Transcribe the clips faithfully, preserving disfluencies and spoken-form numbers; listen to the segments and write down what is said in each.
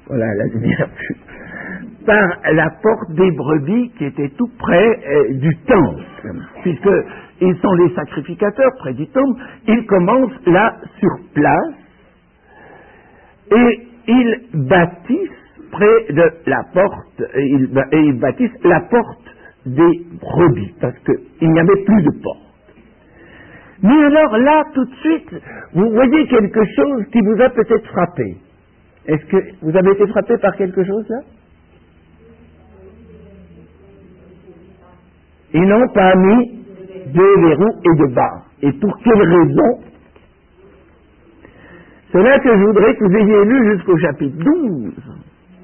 voilà la lumière, par la porte des brebis qui était tout près euh, du temple, puisqu'ils sont les sacrificateurs près du temple. Ils commencent là sur place et ils bâtissent près de la porte, et ils, et ils bâtissent la porte des brebis, parce qu'il n'y avait plus de porte. Mais alors là, tout de suite, vous voyez quelque chose qui vous a peut-être frappé. Est-ce que vous avez été frappé par quelque chose là? Ils n'ont pas mis de verrou et de barre. Et pour quelle raison? C'est là que je voudrais que vous ayez lu jusqu'au chapitre douze.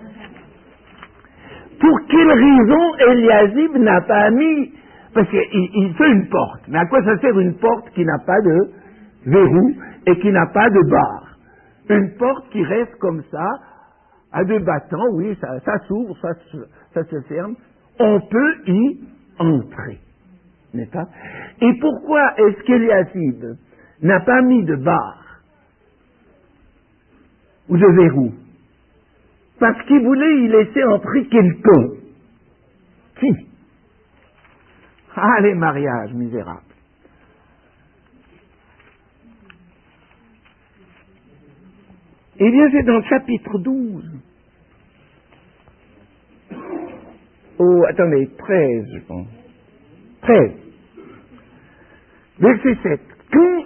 Pour quelle raison Eliasib n'a pas mis... Parce qu'il il fait une porte. Mais à quoi ça sert une porte qui n'a pas de verrou et qui n'a pas de barre? Une porte qui reste comme ça, à deux battants, oui, ça, ça s'ouvre, ça, ça se ferme. On peut y entrer. N'est-ce pas? Et pourquoi est-ce qu'Eliasib n'a pas mis de barre ou de verrou? Parce qu'il voulait y laisser entrer quelqu'un. Qui? Ah, les mariages misérables. Eh bien, c'est dans le chapitre douze. Oh, attendez, treize, je pense. treize. Verset sept. Quand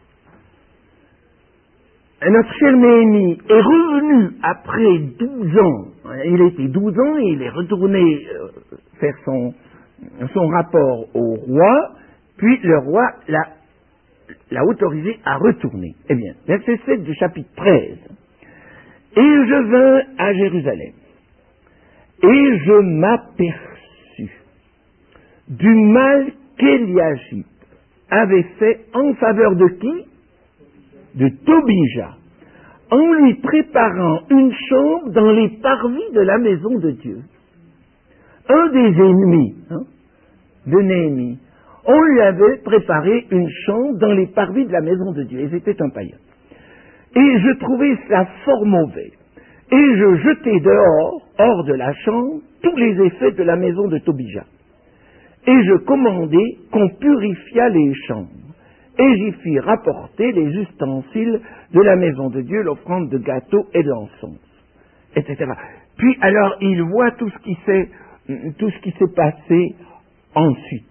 notre cher Néhémie est revenu après douze ans, il a été douze ans et il est retourné euh, faire son, son rapport au roi, puis le roi l'a, l'a autorisé à retourner. Eh bien, verset sept du chapitre treize. Et je vins à Jérusalem, et je m'aperçus du mal qu'Eliasib avait fait en faveur de qui? De Tobija, en lui préparant une chambre dans les parvis de la maison de Dieu. Un des ennemis hein, de Néhémie, on lui avait préparé une chambre dans les parvis de la maison de Dieu, et c'était un païen. Et je trouvais cela fort mauvais, et je jetai dehors, hors de la chambre, tous les effets de la maison de Tobija. Et je commandai qu'on purifiât les chambres. Et j'y fis rapporter les ustensiles de la maison de Dieu, l'offrande de gâteaux et de l'encens, et cetera. Puis alors il voit tout ce qui s'est, tout ce qui s'est passé ensuite,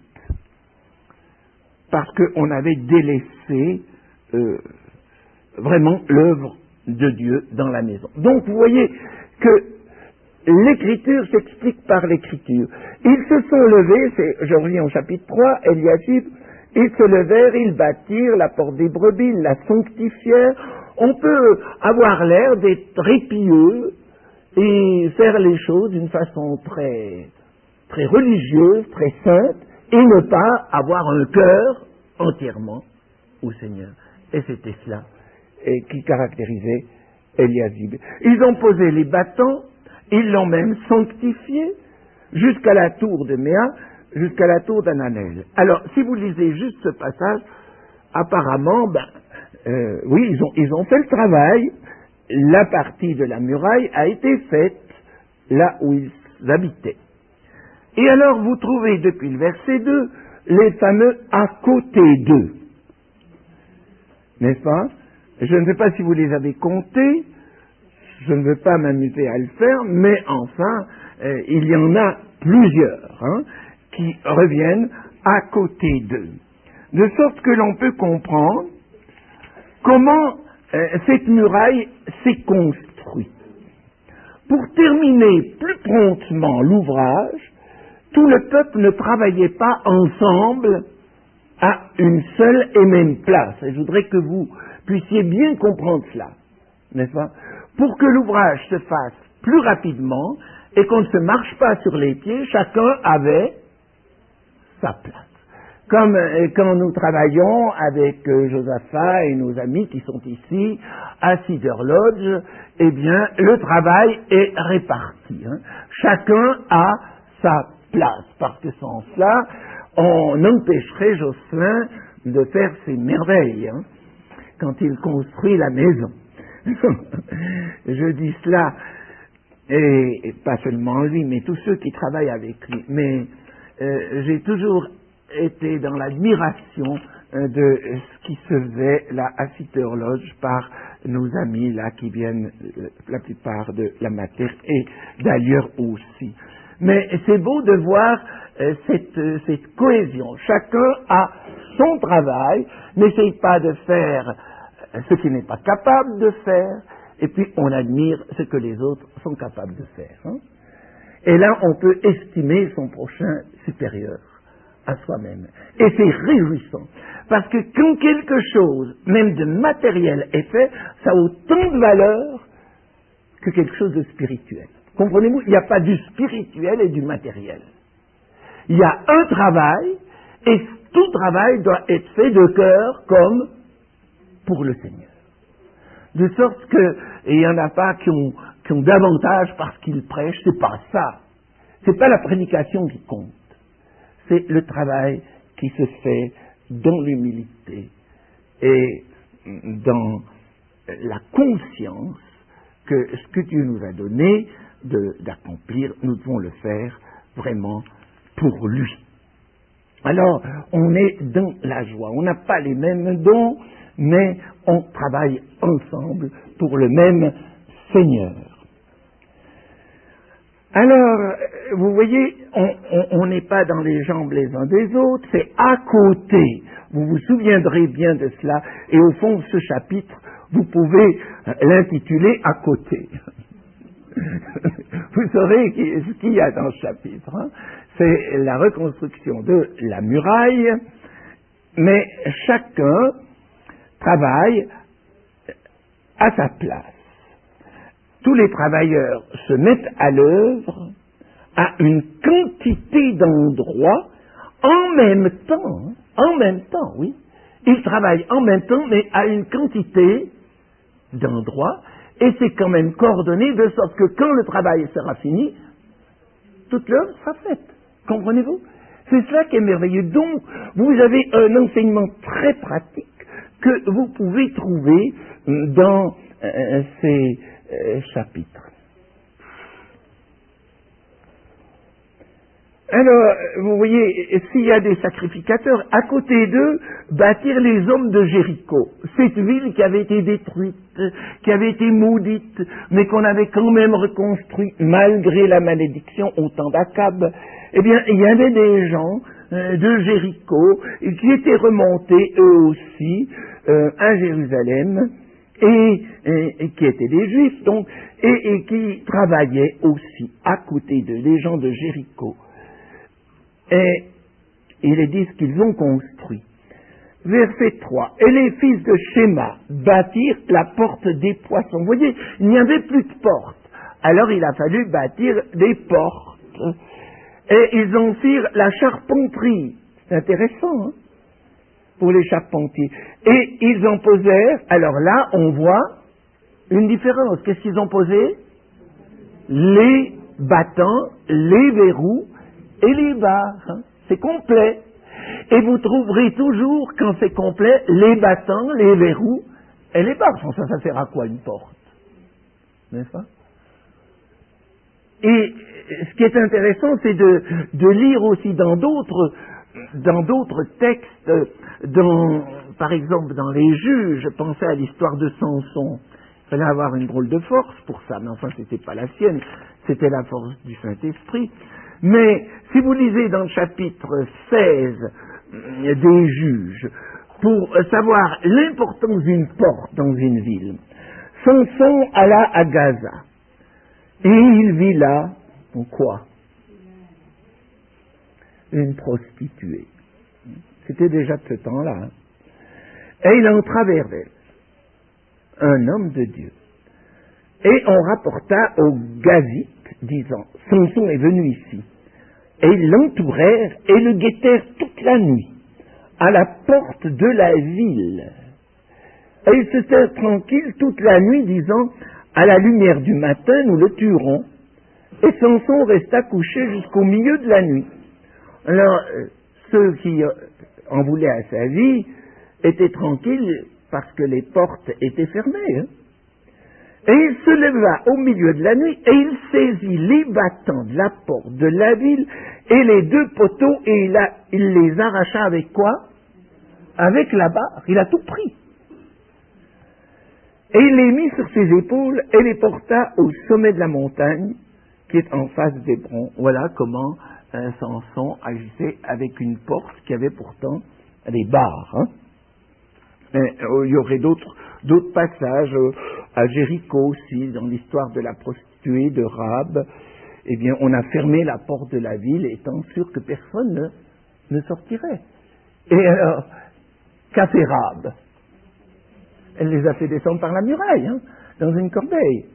parce qu'on avait délaissé euh, vraiment l'œuvre de Dieu dans la maison. Donc vous voyez que l'Écriture s'explique par l'Écriture. Ils se sont levés, c'est, je reviens au chapitre trois, Eliasib. Ils se levèrent, ils bâtirent la porte des brebis, ils la sanctifièrent. On peut avoir l'air d'être très pieux et faire les choses d'une façon très, très religieuse, très sainte, et ne pas avoir un cœur entièrement au Seigneur. Et c'était cela et qui caractérisait Eliasib. Ils ont posé les bâtons, ils l'ont même sanctifié jusqu'à la tour de Méa, jusqu'à la tour d'Ananel. Alors, si vous lisez juste ce passage, apparemment, ben, euh, oui, ils ont, ils ont fait le travail. La partie de la muraille a été faite là où ils habitaient. Et alors, vous trouvez depuis le verset deux, les fameux « à côté d'eux ». N'est-ce pas? Je ne sais pas si vous les avez comptés, je ne veux pas m'amuser à le faire, mais enfin, euh, il y en a plusieurs, hein, qui reviennent à côté d'eux. De sorte que l'on peut comprendre comment euh, cette muraille s'est construite. Pour terminer plus promptement l'ouvrage, tout le peuple ne travaillait pas ensemble à une seule et même place. Et je voudrais que vous puissiez bien comprendre cela, n'est-ce pas? Pour que l'ouvrage se fasse plus rapidement et qu'on ne se marche pas sur les pieds, chacun avait sa place. Comme euh, quand nous travaillons avec euh, Josaphat et nos amis qui sont ici à Cedar Lodge, eh bien, le travail est réparti. Hein. Chacun a sa place, parce que sans cela, on empêcherait Jocelyn de faire ses merveilles, hein, quand il construit la maison. Je dis cela et, et pas seulement lui, mais tous ceux qui travaillent avec lui. Mais euh, j'ai toujours été dans l'admiration euh, de ce qui se faisait là à Cité Horloge par nos amis là qui viennent, euh, la plupart de la matière et d'ailleurs aussi. Mais c'est beau de voir euh, cette, euh, cette cohésion. Chacun a son travail, n'essaye pas de faire ce qu'il n'est pas capable de faire, et puis on admire ce que les autres sont capables de faire. Hein. Et là, on peut estimer son prochain supérieur à soi-même. Et c'est réjouissant, parce que quand quelque chose, même de matériel, est fait, ça a autant de valeur que quelque chose de spirituel. Comprenez-vous? Il n'y a pas du spirituel et du matériel. Il y a un travail, et tout travail doit être fait de cœur comme pour le Seigneur. De sorte que, et il n'y en a pas qui ont, qui ont davantage parce qu'ils prêchent, c'est pas ça. C'est pas la prédication qui compte. C'est le travail qui se fait dans l'humilité et dans la conscience que ce que Dieu nous a donné de, d'accomplir, nous devons le faire vraiment pour lui. Alors, on est dans la joie. On n'a pas les mêmes dons, mais on travaille ensemble pour le même Seigneur. Alors, vous voyez, on n'est pas dans les jambes les uns des autres, c'est à côté. Vous vous souviendrez bien de cela, et au fond, ce chapitre, vous pouvez l'intituler « À côté ». Vous saurez ce qu'il y a dans ce chapitre. Hein. C'est la reconstruction de la muraille, mais chacun travaille à sa place. Tous les travailleurs se mettent à l'œuvre à une quantité d'endroits en même temps, en même temps, oui. Ils travaillent en même temps, mais à une quantité d'endroits, et c'est quand même coordonné de sorte que quand le travail sera fini, toute l'œuvre sera faite. Comprenez-vous? C'est cela qui est merveilleux. Donc, vous avez un enseignement très pratique que vous pouvez trouver dans euh, ces euh, chapitres. Alors, vous voyez, s'il y a des sacrificateurs, à côté d'eux, bâtir les hommes de Jéricho. Cette ville qui avait été détruite, qui avait été maudite, mais qu'on avait quand même reconstruite malgré la malédiction au temps d'Akab. Eh bien, il y avait des gens euh, de Jéricho qui étaient remontés, eux aussi, euh, à Jérusalem, et, et, et qui étaient des Juifs, donc, et, et qui travaillaient aussi à côté d'eux, les gens de Jéricho. Et il est dit ce qu'ils ont construit. Verset trois. Et les fils de Shéma bâtirent la porte des poissons. Vous voyez, il n'y avait plus de porte. Alors il a fallu bâtir des portes. Et ils en firent la charpenterie. C'est intéressant, hein, pour les charpentiers. Et ils en posèrent, alors là, on voit une différence. Qu'est-ce qu'ils ont posé? Les battants, les verrous, et les barres, hein, c'est complet. Et vous trouverez toujours, quand c'est complet, les battants, les verrous et les barres. Ça, ça sert à quoi une porte? N'est-ce pas? Et ce qui est intéressant, c'est de, de lire aussi dans d'autres, dans d'autres textes, dans, par exemple dans les Juges, pensez à l'histoire de Samson. Il fallait avoir une drôle de force pour ça, mais enfin, c'était pas la sienne, c'était la force du Saint-Esprit. Mais si vous lisez dans le chapitre seize des Juges, pour savoir l'importance d'une porte dans une ville, Samson alla à Gaza, et il vit là, quoi? Une prostituée. C'était déjà de ce temps-là. Hein. Et il entra vers elle, un homme de Dieu. Et on rapporta au Gazite, disant, Samson est venu ici. Et ils l'entourèrent et le guettèrent toute la nuit, à la porte de la ville. Et ils se tinrent tranquilles toute la nuit, disant, à la lumière du matin, nous le tuerons. Et Samson resta couché jusqu'au milieu de la nuit. Alors, ceux qui en voulaient à sa vie étaient tranquilles parce que les portes étaient fermées. Hein. Et il se leva au milieu de la nuit, et il saisit les battants de la porte de la ville, et les deux poteaux, et il, a, il les arracha avec quoi? Avec la barre. Il a tout pris. Et il les mit sur ses épaules, et les porta au sommet de la montagne, qui est en face d'Hébron. Voilà comment euh, Samson agissait avec une porte qui avait pourtant des barres. Hein. Mais, euh, il y aurait d'autres, d'autres passages euh, à Jéricho aussi, dans l'histoire de la prostituée de Rahab. Eh bien, on a fermé la porte de la ville, étant sûr que personne ne, ne sortirait. Et alors, qu'a fait Rahab? Elle les a fait descendre par la muraille, hein, dans une corbeille.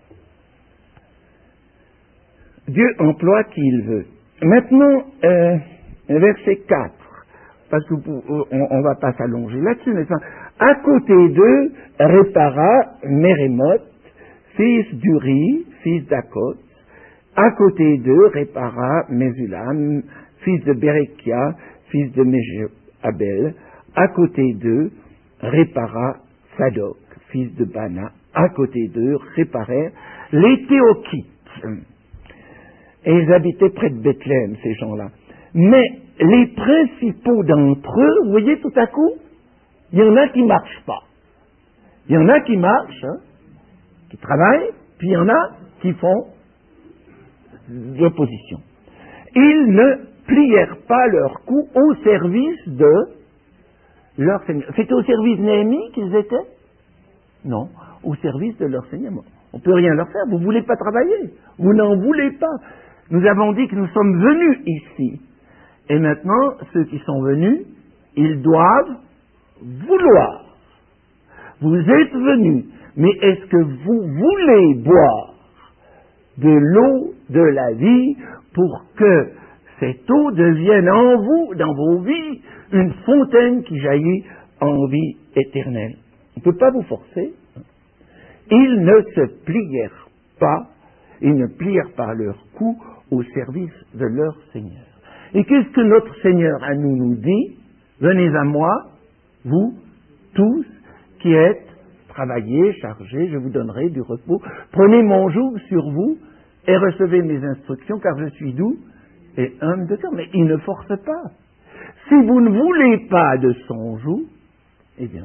Dieu emploie qui il veut. Maintenant, euh, verset quatre, parce qu'on ne va pas s'allonger là-dessus, mais ça, à côté d'eux, répara Mérémoth, fils d'Uri, fils d'Akot. À côté d'eux, répara Mésulam, fils de Bérékia, fils de Méjabel. À côté d'eux, répara Sadok, fils de Bana. À côté d'eux, réparèrent les Théokites. Et ils habitaient près de Bethléem, ces gens-là. Mais les principaux d'entre eux, vous voyez, tout à coup, il y en a qui ne marchent pas. Il y en a qui marchent, hein, qui travaillent, puis il y en a qui font de l'opposition. Ils ne plièrent pas leur cou au service de leur Seigneur. C'était au service de Néhémie qu'ils étaient? Non, au service de leur Seigneur. On ne peut rien leur faire, vous ne voulez pas travailler, vous n'en voulez pas. Nous avons dit que nous sommes venus ici. Et maintenant, ceux qui sont venus, ils doivent vouloir. Vous êtes venus, mais est-ce que vous voulez boire de l'eau de la vie pour que cette eau devienne en vous, dans vos vies, une fontaine qui jaillit en vie éternelle? On ne peut pas vous forcer. Ils ne se plièrent pas, ils ne plièrent pas leur cou au service de leur Seigneur. Et qu'est-ce que notre Seigneur à nous nous dit? Venez à moi, vous tous qui êtes travaillés, chargés, je vous donnerai du repos. Prenez mon joug sur vous et recevez mes instructions, car je suis doux et humble de cœur. Mais il ne force pas. Si vous ne voulez pas de son joug, eh bien,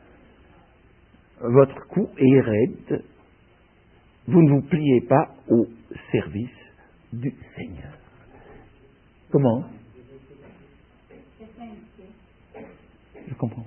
votre cou est raide, vous ne vous pliez pas au service du Seigneur. Comment? Je comprends.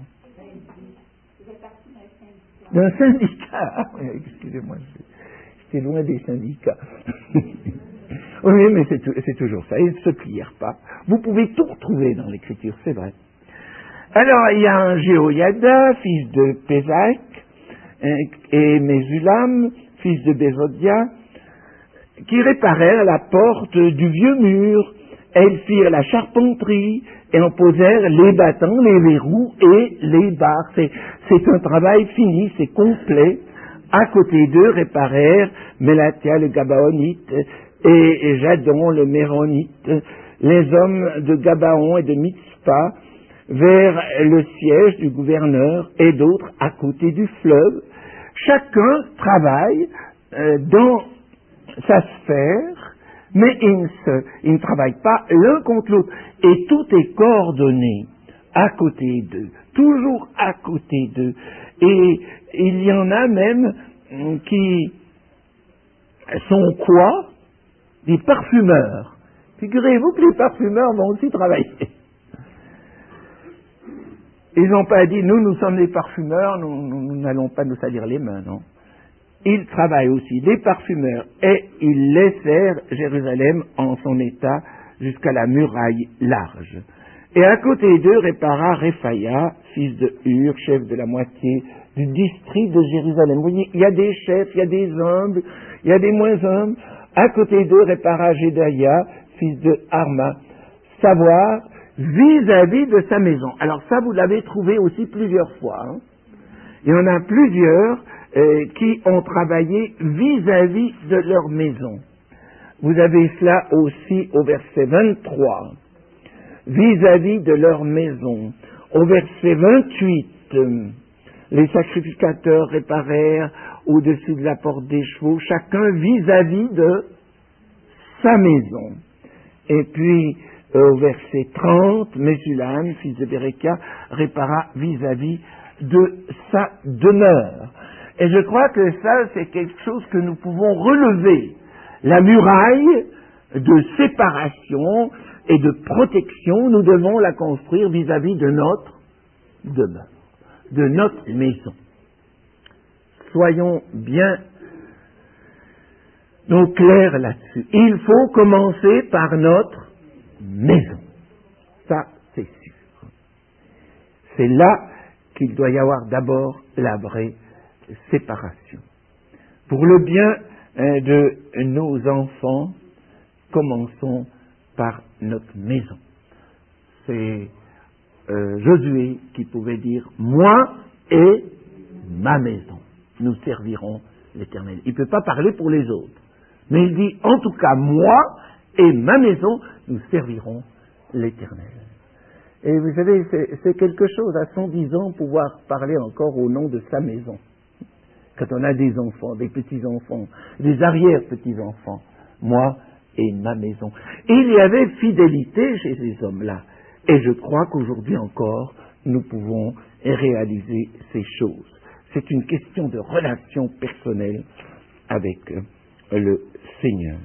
D'un syndicat. Excusez-moi, j'étais loin des syndicats. Oui, mais c'est, c'est toujours ça. Ils ne se plièrent pas. Vous pouvez tout retrouver dans l'Écriture, c'est vrai. Alors, il y a un Jéhoïada, fils de Pésac, et Mésulam, fils de Bézodia, qui réparèrent la porte du vieux mur. Elles firent la charpenterie et en posèrent les battants, les verrous et les barres. C'est, c'est un travail fini, c'est complet. À côté d'eux réparèrent Mélatia le Gabaonite et Jadon le Méronite, les hommes de Gabaon et de Mitzpah, vers le siège du gouverneur et d'autres à côté du fleuve. Chacun travaille euh, dans sa sphère, mais ils ne, se, ils ne travaillent pas l'un contre l'autre. Et tout est coordonné à côté d'eux, toujours à côté d'eux. Et il y en a même qui sont quoi? Des parfumeurs. Figurez-vous que les parfumeurs vont aussi travailler. Ils n'ont pas dit, nous, nous sommes des parfumeurs, nous, nous, nous n'allons pas nous salir les mains, non. Ils travaillent aussi, des parfumeurs, et ils laissèrent Jérusalem en son état jusqu'à la muraille large. Et à côté d'eux répara Réphaïa, fils de Hur, chef de la moitié du district de Jérusalem. Vous voyez, il y a des chefs, il y a des humbles, il y a des moins humbles. À côté d'eux répara Gédaïa, fils de Arma, savoir vis-à-vis de sa maison. Alors ça, vous l'avez trouvé aussi plusieurs fois. Hein. Il y en a plusieurs euh, qui ont travaillé vis-à-vis de leur maison. Vous avez cela aussi au verset vingt-trois. Vis-à-vis de leur maison. Au verset vingt-huit, euh, les sacrificateurs réparèrent au-dessus de la porte des chevaux, chacun vis-à-vis de sa maison. Et puis, euh, au verset trente, Mesullam, fils de Bérékia, répara vis-à-vis de sa demeure. Et je crois que ça, c'est quelque chose que nous pouvons relever. La muraille de séparation et de protection, nous devons la construire vis-à-vis de notre demeure, de notre maison. Soyons bien donc clairs là-dessus. Il faut commencer par notre maison. Ça, c'est sûr. C'est là qu'il doit y avoir d'abord la vraie séparation. Pour le bien hein, de nos enfants, commençons par notre maison. C'est euh, Josué qui pouvait dire « Moi et ma maison, nous servirons l'Éternel ». Il ne peut pas parler pour les autres, mais il dit « En tout cas, moi et ma maison, nous servirons l'Éternel ». Et vous savez, c'est, c'est quelque chose à cent dix ans pouvoir parler encore au nom de sa maison. Quand on a des enfants, des petits-enfants, des arrière-petits-enfants, moi et ma maison. Et il y avait fidélité chez ces hommes-là. Et je crois qu'aujourd'hui encore, nous pouvons réaliser ces choses. C'est une question de relation personnelle avec le Seigneur.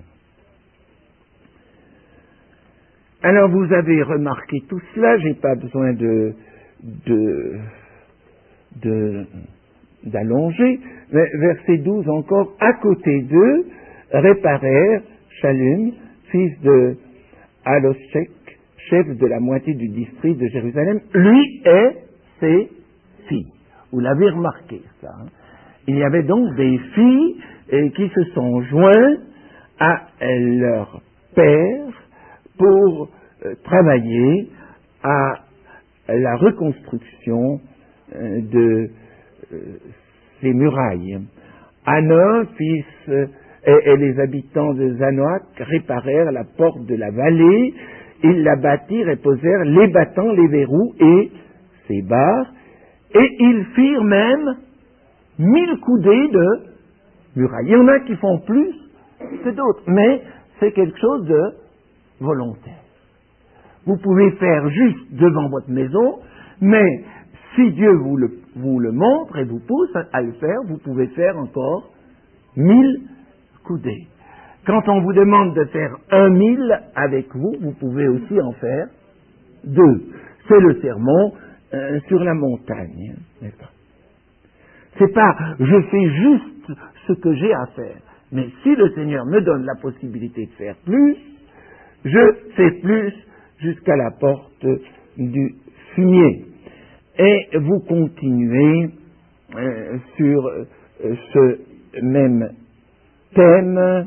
Alors vous avez remarqué tout cela, j'ai pas besoin de, de, de, d'allonger. Verset douze encore, à côté d'eux, réparèrent Shallum, fils de Aloshek, chef de la moitié du district de Jérusalem, lui et ses filles. Vous l'avez remarqué, ça. Hein? Il y avait donc des filles eh, qui se sont jointes à leur père pour euh, travailler à la reconstruction euh, de euh, ces murailles. Anon, fils euh, et, et les habitants de Zanoach réparèrent la porte de la vallée, ils la bâtirent et posèrent les battants, les verrous et ses barres, et ils firent même mille coudées de murailles. Il y en a qui font plus que d'autres, mais c'est quelque chose de volontaire. Vous pouvez faire juste devant votre maison, mais si Dieu vous le, vous le montre et vous pousse à le faire, vous pouvez faire encore mille coudées. Quand on vous demande de faire un mille avec vous, vous pouvez aussi en faire deux. C'est le sermon euh, sur la montagne, n'est-ce pas? C'est pas je fais juste ce que j'ai à faire, mais si le Seigneur me donne la possibilité de faire plus, je fais plus jusqu'à la porte du fumier. Et vous continuez euh, sur euh, ce même thème,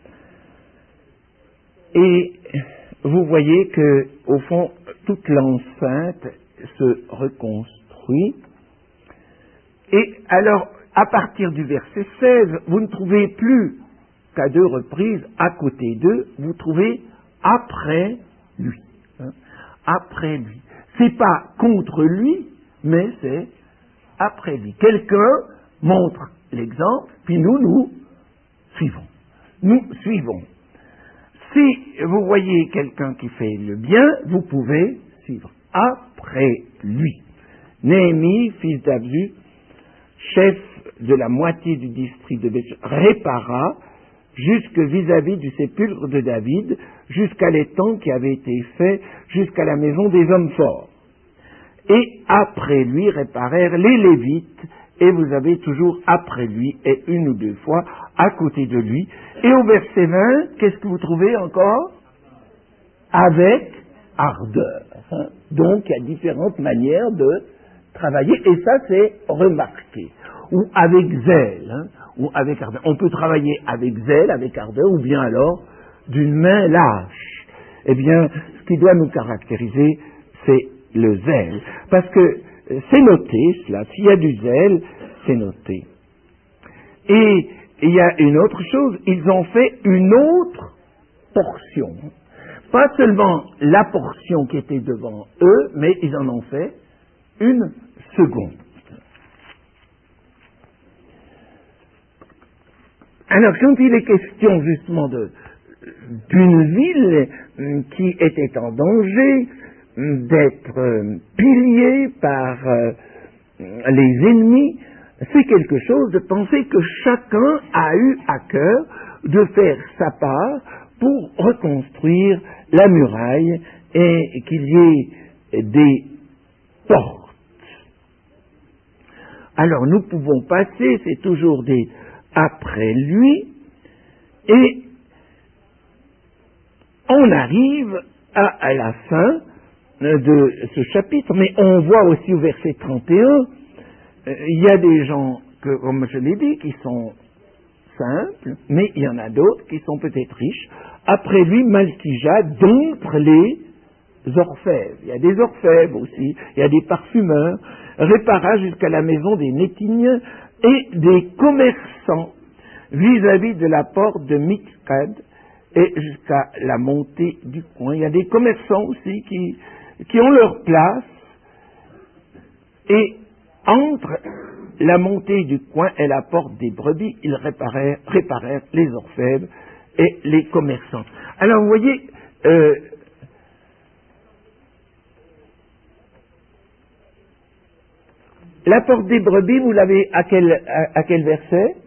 et vous voyez que, au fond, toute l'enceinte se reconstruit. Et alors, à partir du verset seize, vous ne trouvez plus qu'à deux reprises, à côté d'eux, vous trouvez après lui. Hein, après lui. C'est pas contre lui, mais c'est après lui. Quelqu'un montre l'exemple, puis nous, nous suivons. Nous suivons. Si vous voyez quelqu'un qui fait le bien, vous pouvez suivre après lui. Néhémie, fils d'Abzu, chef de la moitié du district de Beth, répara jusque vis-à-vis du sépulcre de David, jusqu'à l'étang qui avait été fait, jusqu'à la maison des hommes forts. Et après lui réparèrent les Lévites, et vous avez toujours après lui, et une ou deux fois à côté de lui. Et au verset vingt, qu'est-ce que vous trouvez encore? Avec ardeur. Hein? Donc il y a différentes manières de travailler, et ça c'est remarqué. Ou avec zèle, hein? Ou avec ardeur. On peut travailler avec zèle, avec ardeur, ou bien alors d'une main lâche. Eh bien, ce qui doit nous caractériser, c'est le zèle. Parce que c'est noté, cela. S'il y a du zèle, c'est noté. Et il y a une autre chose, ils ont fait une autre portion. Pas seulement la portion qui était devant eux, mais ils en ont fait une seconde. Alors, quand il est question justement de d'une ville qui était en danger d'être euh, pillée par euh, les ennemis, c'est quelque chose de penser que chacun a eu à cœur de faire sa part pour reconstruire la muraille et qu'il y ait des portes. Alors nous pouvons passer, c'est toujours des après lui, et on arrive à, à la fin de ce chapitre, mais on voit aussi au verset trente et un, il euh, y a des gens, que, comme je l'ai dit, qui sont simples, mais il y en a d'autres qui sont peut-être riches. Après lui, Malkija, d'entre les orfèvres. Il y a des orfèvres aussi, il y a des parfumeurs, répara jusqu'à la maison des Nétiniens et des commerçants vis-à-vis de la porte de Mikcad et jusqu'à la montée du coin. Il y a des commerçants aussi qui, qui ont leur place et entre la montée du coin et la porte des brebis, ils réparèrent, réparèrent les orfèvres et les commerçants. Alors vous voyez, euh, la porte des brebis, vous l'avez à quel, à, à quel verset?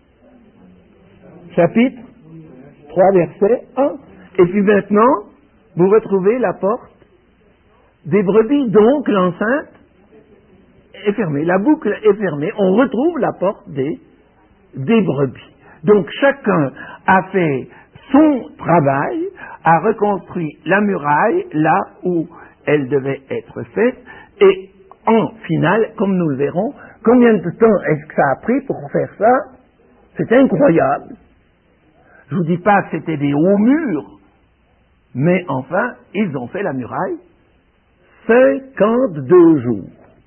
Chapitre trois, verset un. Et puis maintenant, vous retrouvez la porte des brebis, donc l'enceinte est fermée, la boucle est fermée, on retrouve la porte des, des brebis. Donc chacun a fait son travail, a reconstruit la muraille là où elle devait être faite, et en finale, comme nous le verrons, combien de temps est-ce que ça a pris pour faire ça? C'est incroyable. Je ne vous dis pas que c'était des hauts murs, mais enfin, ils ont fait la muraille cinquante-deux jours.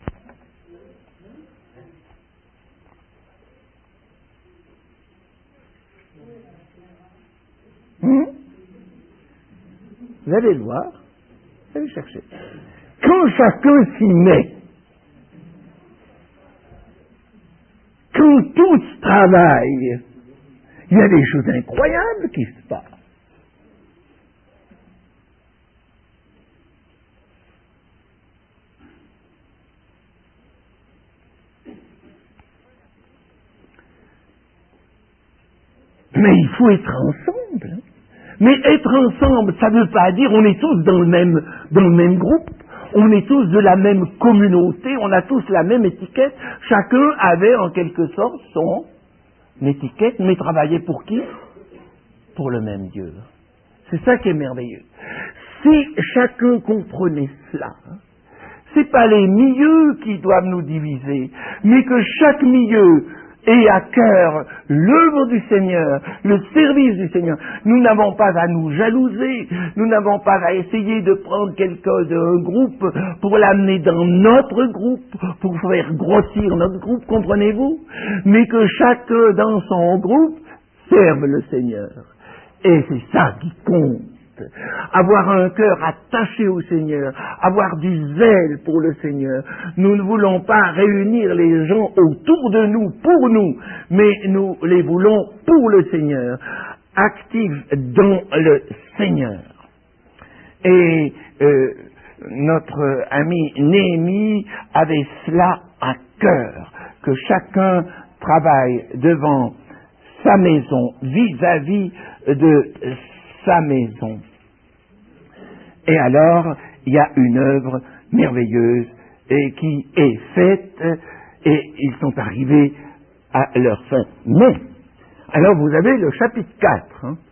Hum? Vous allez le voir, vous allez chercher. Quand chacun s'y met, quand tous travaillent, il y a des choses incroyables qui se passent. Mais il faut être ensemble. Mais être ensemble, ça ne veut pas dire on est tous dans le même, dans le même groupe. On est tous de la même communauté, on a tous la même étiquette. Chacun avait en quelque sorte son étiquette, mais travaillait pour qui? Pour le même Dieu. C'est ça qui est merveilleux. Si chacun comprenait cela, hein, c'est pas les milieux qui doivent nous diviser, mais que chaque milieu ait à cœur l'œuvre du Seigneur, le service du Seigneur. Nous n'avons pas à nous jalouser, nous n'avons pas à essayer de prendre quelqu'un d'un groupe pour l'amener dans notre groupe, pour faire grossir notre groupe, comprenez-vous? Mais que chacun dans son groupe serve le Seigneur. Et c'est ça qui compte. Avoir un cœur attaché au Seigneur, avoir du zèle pour le Seigneur. Nous ne voulons pas réunir les gens autour de nous, pour nous, mais nous les voulons pour le Seigneur, actifs dans le Seigneur. Et euh, notre ami Néhémie avait cela à cœur, que chacun travaille devant sa maison, vis-à-vis de sa maison. Et alors, il y a une œuvre merveilleuse et qui est faite, et ils sont arrivés à leur fin. Mais, alors vous avez le chapitre quatre. Hein.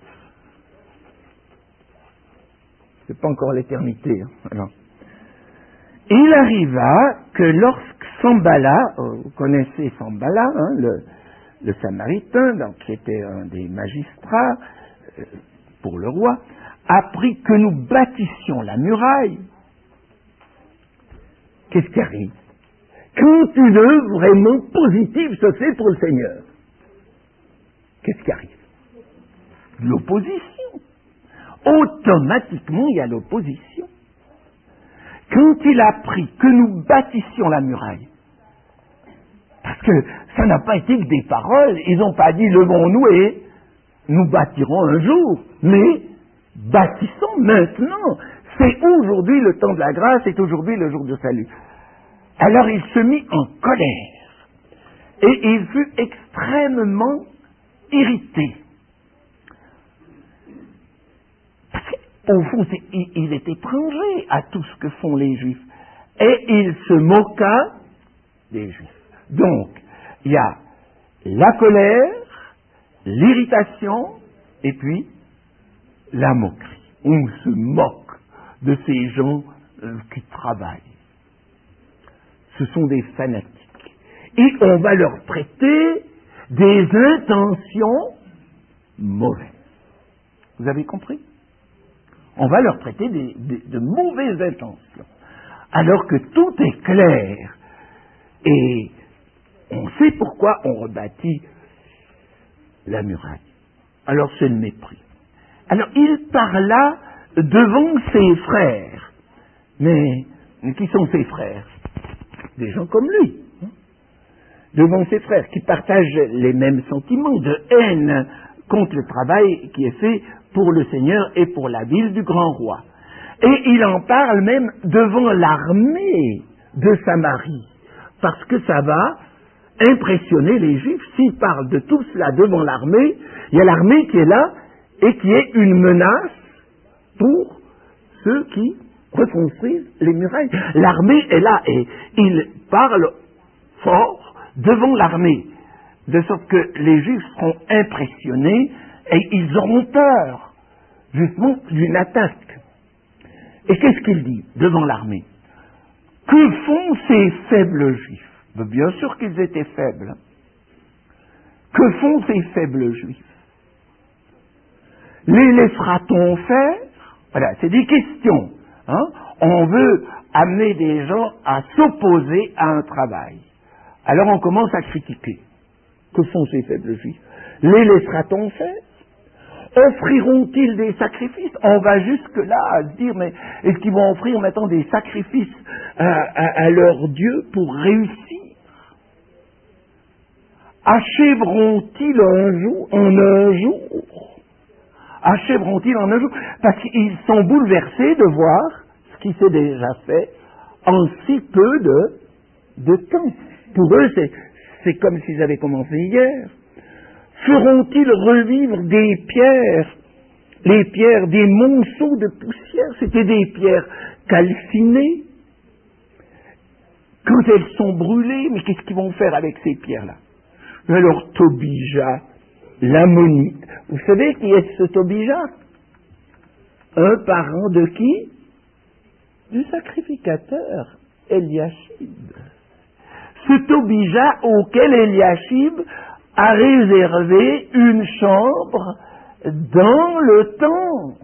C'est pas encore l'éternité. Hein. Alors. Il arriva que lorsque Sambala, vous connaissez Sambala, hein, le, le Samaritain, donc qui était un des magistrats euh, pour le roi, apprit que nous bâtissions la muraille, qu'est-ce qui arrive? Quand une œuvre vraiment positive se fait pour le Seigneur, qu'est-ce qui arrive? L'opposition. Automatiquement, il y a l'opposition. Quand il apprit que nous bâtissions la muraille, parce que ça n'a pas été que des paroles. Ils n'ont pas dit levons-nous et nous bâtirons un jour, mais bâtissons maintenant. C'est aujourd'hui le temps de la grâce, c'est aujourd'hui le jour du salut. Alors il se mit en colère et il fut extrêmement irrité. Parce qu'au fond, c'est, il, il est étranger à tout ce que font les Juifs. Et il se moqua des Juifs. Donc, il y a la colère, l'irritation, et puis la moquerie. On se moque de ces gens euh, qui travaillent. Ce sont des fanatiques. Et on va leur prêter des intentions mauvaises. Vous avez compris? On va leur prêter des, des, de mauvaises intentions. Alors que tout est clair. Et on sait pourquoi on rebâtit la muraille. Alors c'est le mépris. Alors il parla devant ses frères. Mais qui sont ses frères? Des gens comme lui. Hein? Devant ses frères qui partagent les mêmes sentiments de haine contre le travail qui est fait pour le Seigneur et pour la ville du grand roi. Et il en parle même devant l'armée de Samarie, parce que ça va impressionner les Juifs. S'il parle de tout cela devant l'armée, il y a l'armée qui est là et qui est une menace pour ceux qui reconstruisent les murailles. L'armée est là et il parle fort devant l'armée, de sorte que les Juifs seront impressionnés et ils auront peur, justement, d'une attaque. Et qu'est-ce qu'il dit devant l'armée? Que font ces faibles Juifs? Bien sûr qu'ils étaient faibles. Que font ces faibles Juifs? Les laissera-t-on faire? Voilà, c'est des questions. Hein? On veut amener des gens à s'opposer à un travail. Alors on commence à critiquer. Que font ces faibles Juifs? Les laissera-t-on faire? Offriront-ils des sacrifices? On va jusque-là à se dire, mais est-ce qu'ils vont offrir maintenant des sacrifices à, à, à leur Dieu pour réussir? Achèveront-ils un jour, en un jour? Achèveront-ils en un jour? Parce qu'ils sont bouleversés de voir ce qui s'est déjà fait en si peu de, de temps. Pour eux, c'est, c'est comme s'ils avaient commencé hier. Feront-ils revivre des pierres, les pierres, des monceaux de poussière? C'était des pierres calcinées. Quand elles sont brûlées, mais qu'est-ce qu'ils vont faire avec ces pierres-là? Alors Tobija, l'ammonite. Vous savez qui est ce Tobija? Un parent de qui? Du sacrificateur Eliashib. Ce Tobija auquel Eliashib a réservé une chambre dans le temple.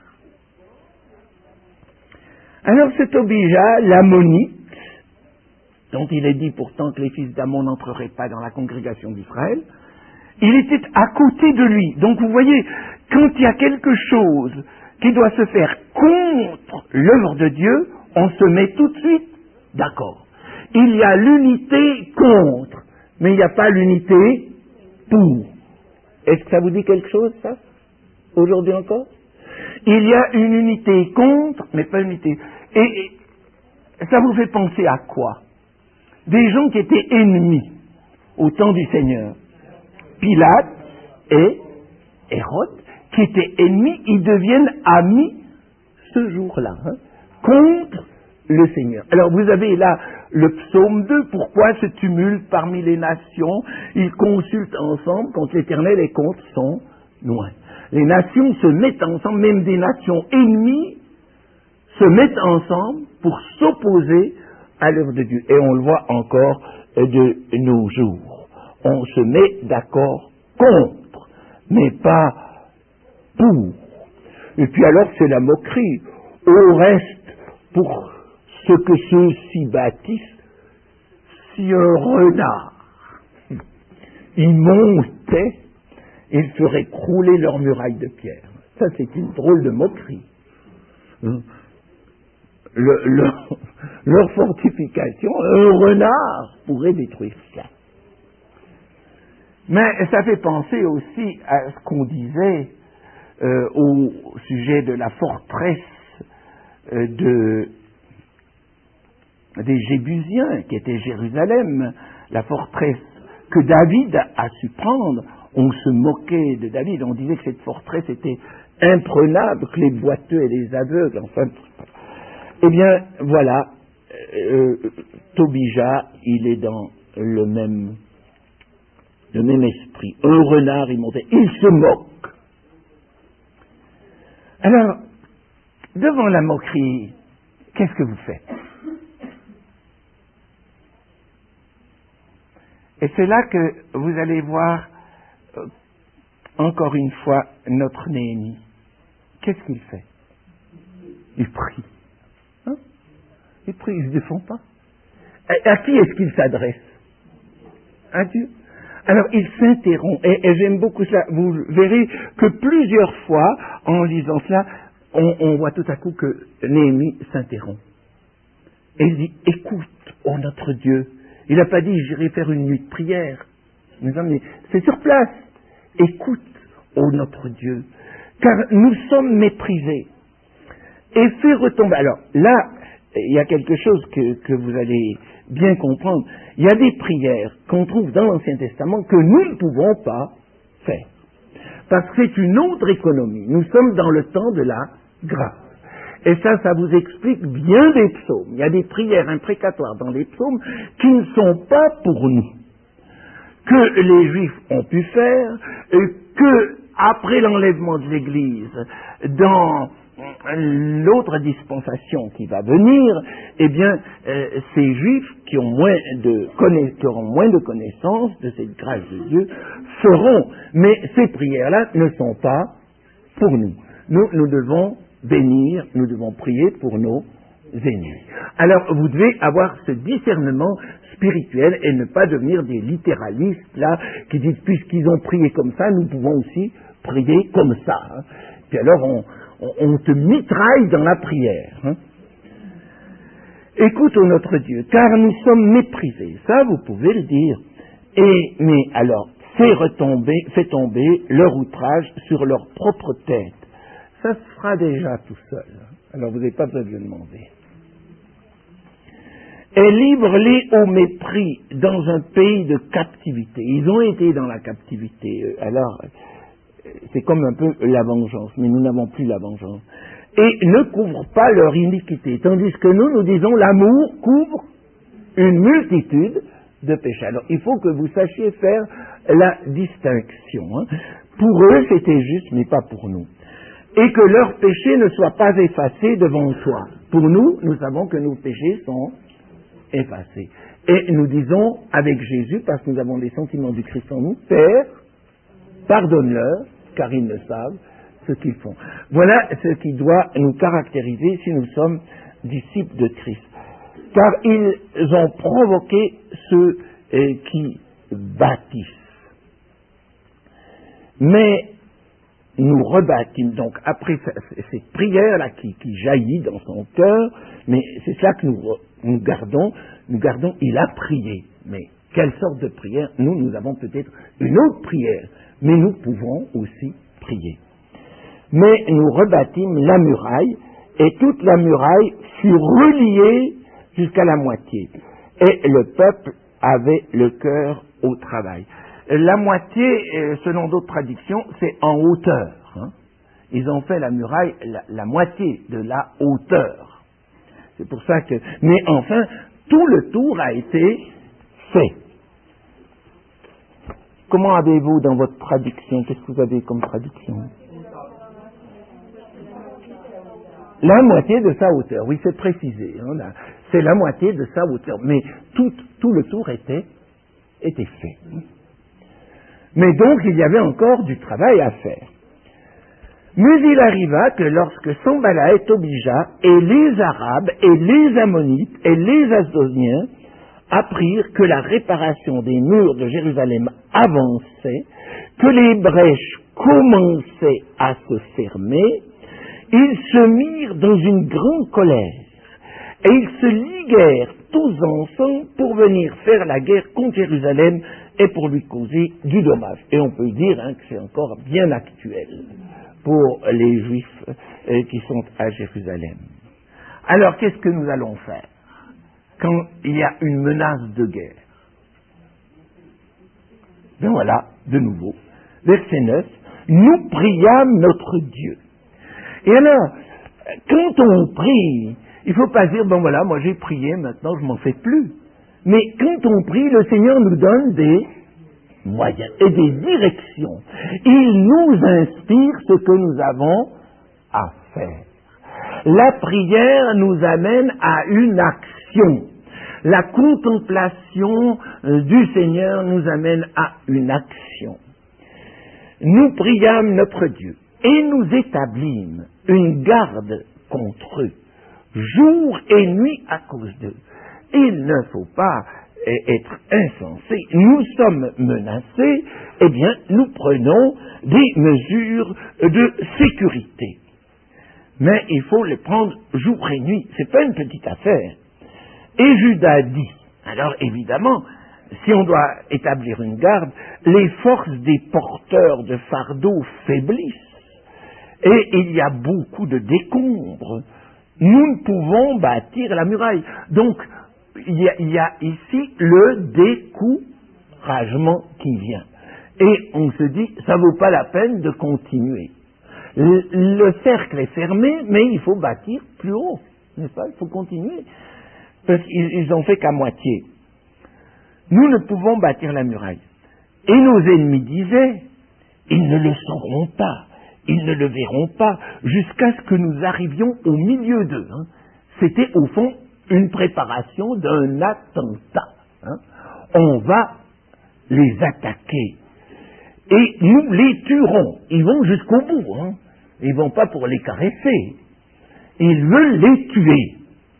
Alors ce Tobija, l'ammonite, dont il est dit pourtant que les fils d'Ammon n'entreraient pas dans la congrégation d'Israël, il était à côté de lui. Donc vous voyez, quand il y a quelque chose qui doit se faire contre l'œuvre de Dieu, on se met tout de suite d'accord. Il y a l'unité contre, mais il n'y a pas l'unité pour. Est-ce que ça vous dit quelque chose, ça? Aujourd'hui encore? Il y a une unité contre, mais pas une unité. Et, et ça vous fait penser à quoi? Des gens qui étaient ennemis au temps du Seigneur. Pilate et Hérode, qui étaient ennemis, ils deviennent amis ce jour-là, hein, contre le Seigneur. Alors vous avez là le psaume deux, pourquoi ce tumulte parmi les nations? Ils consultent ensemble quand l'Éternel est contre son loin. Les nations se mettent ensemble, même des nations ennemies se mettent ensemble pour s'opposer à l'œuvre de Dieu. Et on le voit encore de nos jours. On se met d'accord contre, mais pas pour. Et puis alors c'est la moquerie. Au reste, pour ce que ceux-ci bâtissent, si un renard, il montait, il ferait crouler leurs murailles de pierre. Ça, c'est une drôle de moquerie. Le, le, leur fortification, un renard pourrait détruire ça. Mais ça fait penser aussi à ce qu'on disait euh, au sujet de la forteresse euh, de, des Jébusiens, qui était Jérusalem, la forteresse que David a su prendre. On se moquait de David, on disait que cette forteresse était imprenable, que les boiteux et les aveugles, enfin... Eh bien, voilà, euh, Tobija, il est dans le même, le même esprit. Un renard, il montait, il se moque. Alors, devant la moquerie, qu'est-ce que vous faites? Et c'est là que vous allez voir, euh, encore une fois, notre Néhémie. Qu'est-ce qu'il fait? Il prie. Hein? Il prie, il ne se défend pas. À, à qui est-ce qu'il s'adresse? À Dieu. Alors, il s'interrompt, et, et j'aime beaucoup cela. Vous verrez que plusieurs fois, en lisant cela, on, on voit tout à coup que Néhémie s'interrompt. Et il dit, écoute, ô notre Dieu. Il n'a pas dit, j'irai faire une nuit de prière. Mais c'est sur place. Écoute, ô notre Dieu, car nous sommes méprisés. Et fais retomber. Alors, là, il y a quelque chose que, que vous allez bien comprendre. Il y a des prières qu'on trouve dans l'Ancien Testament que nous ne pouvons pas faire. Parce que c'est une autre économie. Nous sommes dans le temps de la grâce. Et ça, ça vous explique bien des psaumes. Il y a des prières imprécatoires dans les psaumes qui ne sont pas pour nous. Que les Juifs ont pu faire, et que, après l'enlèvement de l'Église, dans l'autre dispensation qui va venir, eh bien, euh, ces Juifs qui ont moins de conna- qui auront moins de connaissance de cette grâce de Dieu feront. Mais ces prières-là ne sont pas pour nous. Nous, nous devons bénir, nous devons prier pour nos ennemis. Alors, vous devez avoir ce discernement spirituel et ne pas devenir des littéralistes, là, qui disent, puisqu'ils ont prié comme ça, nous pouvons aussi prier comme ça. Hein. Puis alors, on, on, on te mitraille dans la prière. Hein. Écoute, ô notre Dieu, car nous sommes méprisés. Ça, vous pouvez le dire. Et, mais alors, fais retomber, fais tomber leur outrage sur leur propre tête. Ça se fera déjà tout seul. Alors vous n'avez pas besoin de le demander. Et livre-les au mépris dans un pays de captivité. Ils ont été dans la captivité. Alors, c'est comme un peu la vengeance, mais nous n'avons plus la vengeance. Et ne couvre pas leur iniquité. Tandis que nous, nous disons, l'amour couvre une multitude de péchés. Alors, il faut que vous sachiez faire la distinction. Hein. Pour eux, c'était juste, mais pas pour nous. Et que leurs péchés ne soient pas effacés devant toi. Pour nous, nous savons que nos péchés sont effacés. Et nous disons avec Jésus, parce que nous avons les sentiments du Christ en nous, Père, pardonne-leur, car ils ne savent ce qu'ils font. Voilà ce qui doit nous caractériser si nous sommes disciples de Christ. Car ils ont provoqué ceux eh, qui bâtissent. Mais nous rebâtîmes, donc après cette prière-là qui, qui jaillit dans son cœur, mais c'est cela que nous, nous gardons, nous gardons, il a prié. Mais quelle sorte de prière? Nous, nous avons peut-être une autre prière, mais nous pouvons aussi prier. Mais nous rebâtîmes la muraille, et toute la muraille fut reliée jusqu'à la moitié. Et le peuple avait le cœur au travail. La moitié, selon d'autres traductions, c'est en hauteur. Hein. Ils ont fait la muraille la, la moitié de la hauteur. C'est pour ça que... Mais enfin, tout le tour a été fait. Comment avez-vous dans votre traduction? Qu'est-ce que vous avez comme traduction? La moitié de sa hauteur. Oui, c'est précisé. Hein, là. C'est la moitié de sa hauteur. Mais tout, tout le tour était, était fait. Mais donc, il y avait encore du travail à faire. Mais il arriva que lorsque Sanballat et Tobija et les Arabes et les Ammonites et les Asdodiens apprirent que la réparation des murs de Jérusalem avançait, que les brèches commençaient à se fermer, ils se mirent dans une grande colère et ils se liguèrent tous ensemble pour venir faire la guerre contre Jérusalem et pour lui causer du dommage. Et on peut dire hein, que c'est encore bien actuel pour les Juifs euh, qui sont à Jérusalem. Alors, qu'est-ce que nous allons faire quand il y a une menace de guerre? Ben voilà, de nouveau, verset neuf, nous priâmes notre Dieu. Et alors, quand on prie, il ne faut pas dire, bon voilà, moi j'ai prié, maintenant je m'en fais plus. Mais quand on prie, le Seigneur nous donne des moyens et des directions. Il nous inspire ce que nous avons à faire. La prière nous amène à une action. La contemplation du Seigneur nous amène à une action. Nous priâmes notre Dieu et nous établîmes une garde contre eux, jour et nuit à cause d'eux. Il ne faut pas être insensé. Nous sommes menacés, eh bien, nous prenons des mesures de sécurité. Mais il faut les prendre jour et nuit. C'est pas une petite affaire. Et Judas dit, alors évidemment, si on doit établir une garde, les forces des porteurs de fardeaux faiblissent. Et il y a beaucoup de décombres. Nous ne pouvons bâtir la muraille. Donc, il y a, il y a ici le découragement qui vient. Et on se dit, ça vaut pas la peine de continuer. Le, le cercle est fermé, mais il faut bâtir plus haut. N'est-ce pas? Il faut continuer. Parce qu'ils n'ont fait qu'à moitié. Nous ne pouvons bâtir la muraille. Et nos ennemis disaient, ils ne le sauront pas, ils ne le verront pas, jusqu'à ce que nous arrivions au milieu d'eux. Hein. C'était au fond une préparation d'un attentat. Hein. On va les attaquer. Et nous les tuerons. Ils vont jusqu'au bout. Hein. Ils ne vont pas pour les caresser. Ils veulent les tuer.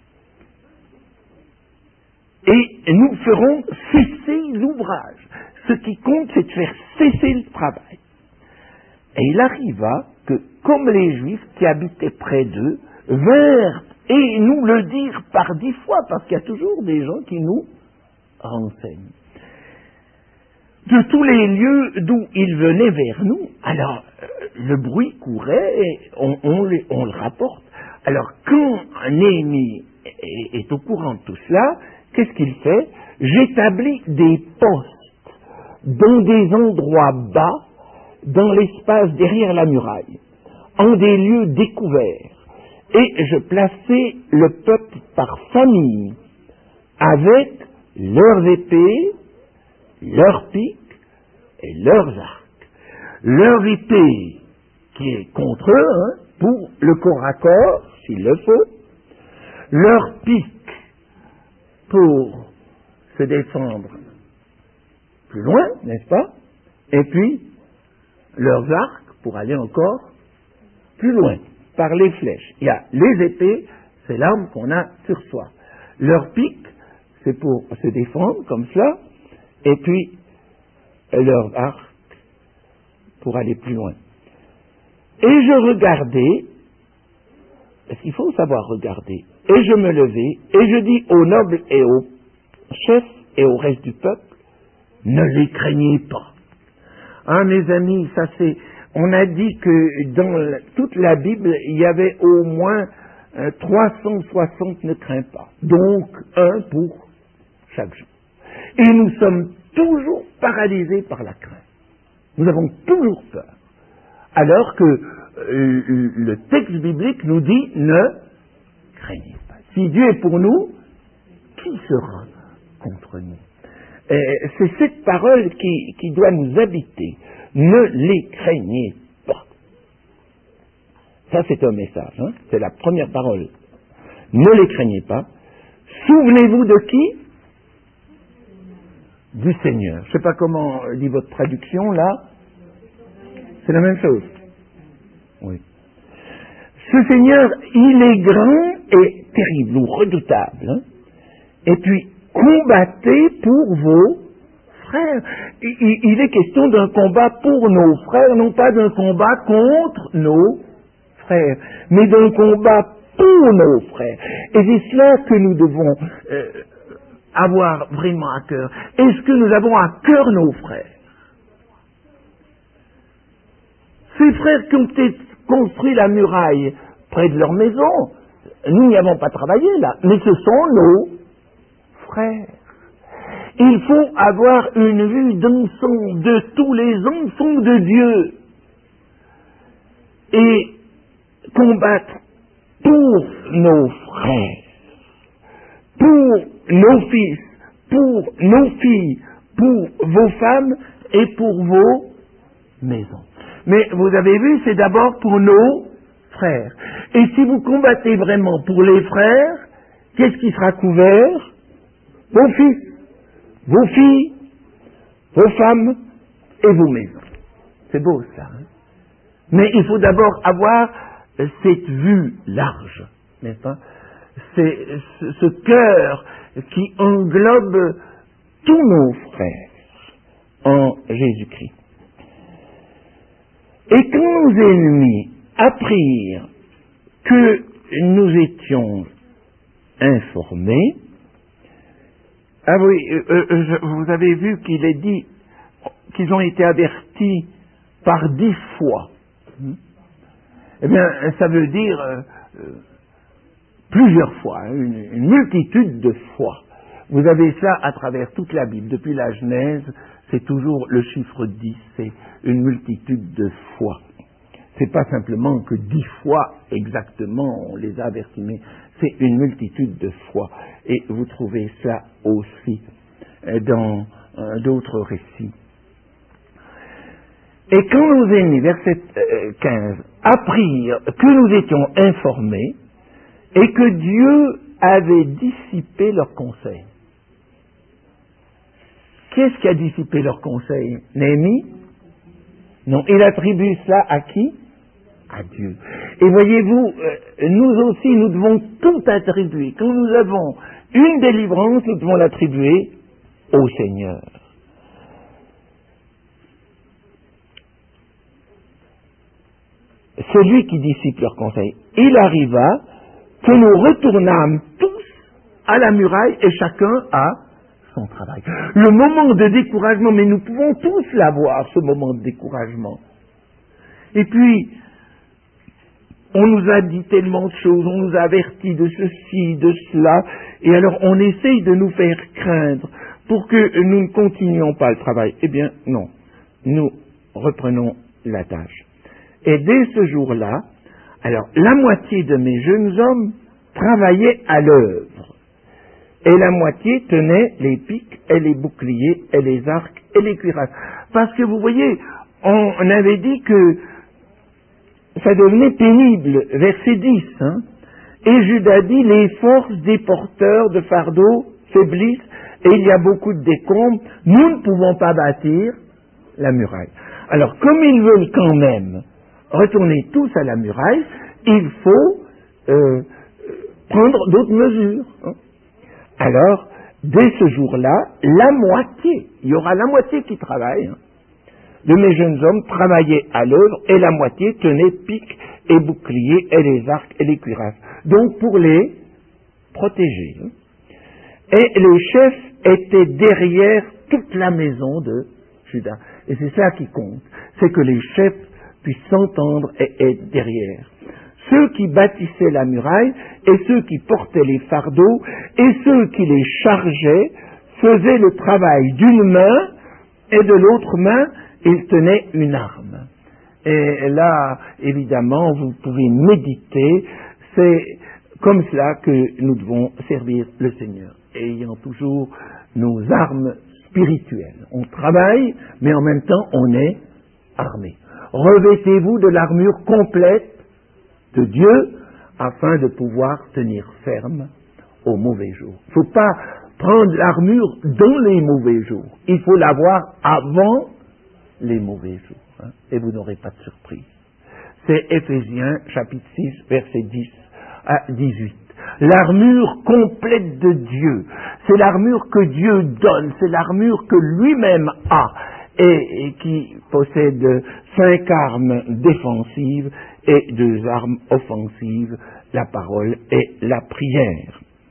Et nous ferons cesser l'ouvrage. Ce qui compte, c'est de faire cesser le travail. Et il arriva que, comme les Juifs qui habitaient près d'eux, vinrent et nous le dirent par dix fois, parce qu'il y a toujours des gens qui nous renseignent. De tous les lieux d'où ils venaient vers nous, alors euh, le bruit courait et on, on, les, on le rapporte. Alors quand Néhémie est, est au courant de tout cela, qu'est-ce qu'il fait? J'établis des postes dans des endroits bas, dans l'espace derrière la muraille, en des lieux découverts, et je plaçai le peuple par famille, avec leurs épées, leurs piques et leurs arcs. Leur épée, qui est contre eux, hein, pour le corps à corps, s'il le faut, leur pique, pour se défendre plus loin, n'est-ce pas? Et puis, leurs arcs pour aller encore plus loin, par les flèches. Il y a les épées, c'est l'arme qu'on a sur soi. Leur pique, c'est pour se défendre comme cela, et puis leurs arcs pour aller plus loin. Et je regardais, parce qu'il faut savoir regarder, et je me levai, et je dis aux nobles et aux chefs et au reste du peuple, ne les craignez pas. Ah, mes amis, ça c'est... On a dit que dans la, toute la Bible, il y avait au moins euh, trois cent soixante ne crains pas. Donc, un pour chaque jour. Et nous sommes toujours paralysés par la crainte. Nous avons toujours peur. Alors que euh, le texte biblique nous dit, ne craignez pas. Si Dieu est pour nous, qui sera contre nous? Euh, c'est cette parole qui, qui doit nous habiter. Ne les craignez pas. Ça, c'est un message. Hein? C'est la première parole. Ne les craignez pas. Souvenez-vous de qui? Du Seigneur. Je ne sais pas comment dit votre traduction, là. C'est la même chose. Oui. Ce Seigneur, il est grand et terrible, ou redoutable. Hein? Et puis, combattez pour vos frères. Il, il est question d'un combat pour nos frères, non pas d'un combat contre nos frères, mais d'un combat pour nos frères. Et c'est cela que nous devons euh, avoir vraiment à cœur? Est-ce que nous avons à cœur nos frères? Ces frères qui ont peut-être construit la muraille près de leur maison, nous n'y avons pas travaillé là, mais ce sont nos frères. Il faut avoir une vue d'ensemble de tous les enfants de Dieu et combattre pour nos frères, pour nos fils, pour nos filles, pour vos femmes et pour vos maisons. Mais vous avez vu, c'est d'abord pour nos frères. Et si vous combattez vraiment pour les frères, qu'est-ce qui sera couvert? Vos fils, vos filles, vos femmes et vos maisons. C'est beau ça. Hein? Mais il faut d'abord avoir cette vue large, n'est-ce pas? C'est ce, ce cœur qui englobe tous nos frères en Jésus-Christ. Et quand nos ennemis apprirent que nous étions informés, ah oui, euh, euh, vous avez vu qu'il est dit qu'ils ont été avertis par dix fois. Eh bien, ça veut dire euh, euh, plusieurs fois, hein, une, une multitude de fois. Vous avez ça à travers toute la Bible. Depuis la Genèse, c'est toujours le chiffre dix, c'est une multitude de fois. C'est pas simplement que dix fois exactement on les a avertis, mais c'est une multitude de fois. Et vous trouvez ça aussi dans euh, d'autres récits. Et quand nos ennemis, verset quinze, apprirent que nous étions informés et que Dieu avait dissipé leurs conseils. Qu'est-ce qui a dissipé leurs conseils? Néhémie? Non, il attribue cela à qui? À Dieu. Et voyez-vous, euh, nous aussi, nous devons tout attribuer. Quand nous avons une délivrance, nous devons l'attribuer au Seigneur. Celui qui dissipe leurs conseils. Il arriva que nous retournâmes tous à la muraille et chacun à son travail. Le moment de découragement, mais nous pouvons tous l'avoir, ce moment de découragement. Et puis, on nous a dit tellement de choses, on nous a avertis de ceci, de cela, et alors on essaye de nous faire craindre pour que nous ne continuions pas le travail. Eh bien, non. Nous reprenons la tâche. Et dès ce jour-là, alors, la moitié de mes jeunes hommes travaillaient à l'œuvre. Et la moitié tenait les pics et les boucliers et les arcs et les cuirasses. Parce que vous voyez, on avait dit que ça devenait pénible, verset dix. Hein, et Judas dit, les forces des porteurs de fardeaux faiblissent et il y a beaucoup de décombres. Nous ne pouvons pas bâtir la muraille. Alors, comme ils veulent quand même retourner tous à la muraille, il faut euh, prendre d'autres mesures. Hein. Alors, dès ce jour-là, la moitié, il y aura la moitié qui travaille, hein, de mes jeunes hommes travaillaient à l'œuvre et la moitié tenait pics et boucliers et les arcs et les cuirasses. Donc pour les protéger. Hein. Et les chefs étaient derrière toute la maison de Judas. Et c'est ça qui compte, c'est que les chefs puissent s'entendre et être derrière. Ceux qui bâtissaient la muraille et ceux qui portaient les fardeaux et ceux qui les chargeaient faisaient le travail d'une main et de l'autre main ils tenaient une arme. Et là, évidemment, vous pouvez méditer, c'est comme cela que nous devons servir le Seigneur, ayant toujours nos armes spirituelles. On travaille, mais en même temps on est armé. Revêtez-vous de l'armure complète de Dieu afin de pouvoir tenir ferme aux mauvais jours. Il ne faut pas prendre l'armure dans les mauvais jours. Il faut l'avoir avant les mauvais jours. Hein, et vous n'aurez pas de surprise. C'est Éphésiens chapitre six, verset dix à dix-huit. L'armure complète de Dieu. C'est l'armure que Dieu donne. C'est l'armure que lui-même a. Et, et qui possède cinq armes défensives et deux armes offensives, la parole et la prière.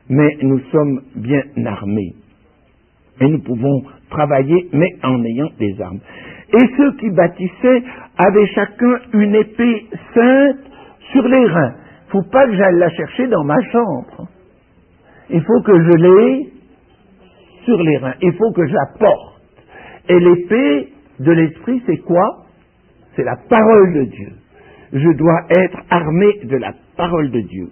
mais nous sommes bien armés. Et nous pouvons travailler, mais en ayant des armes. Et ceux qui bâtissaient avaient chacun une épée sainte sur les reins. Il ne faut pas que j'aille la chercher dans ma chambre. Il faut que je l'ai sur les reins. Il faut que je la porte. Et l'épée de l'esprit, c'est quoi? C'est la parole de Dieu. Je dois être armé de la parole de Dieu.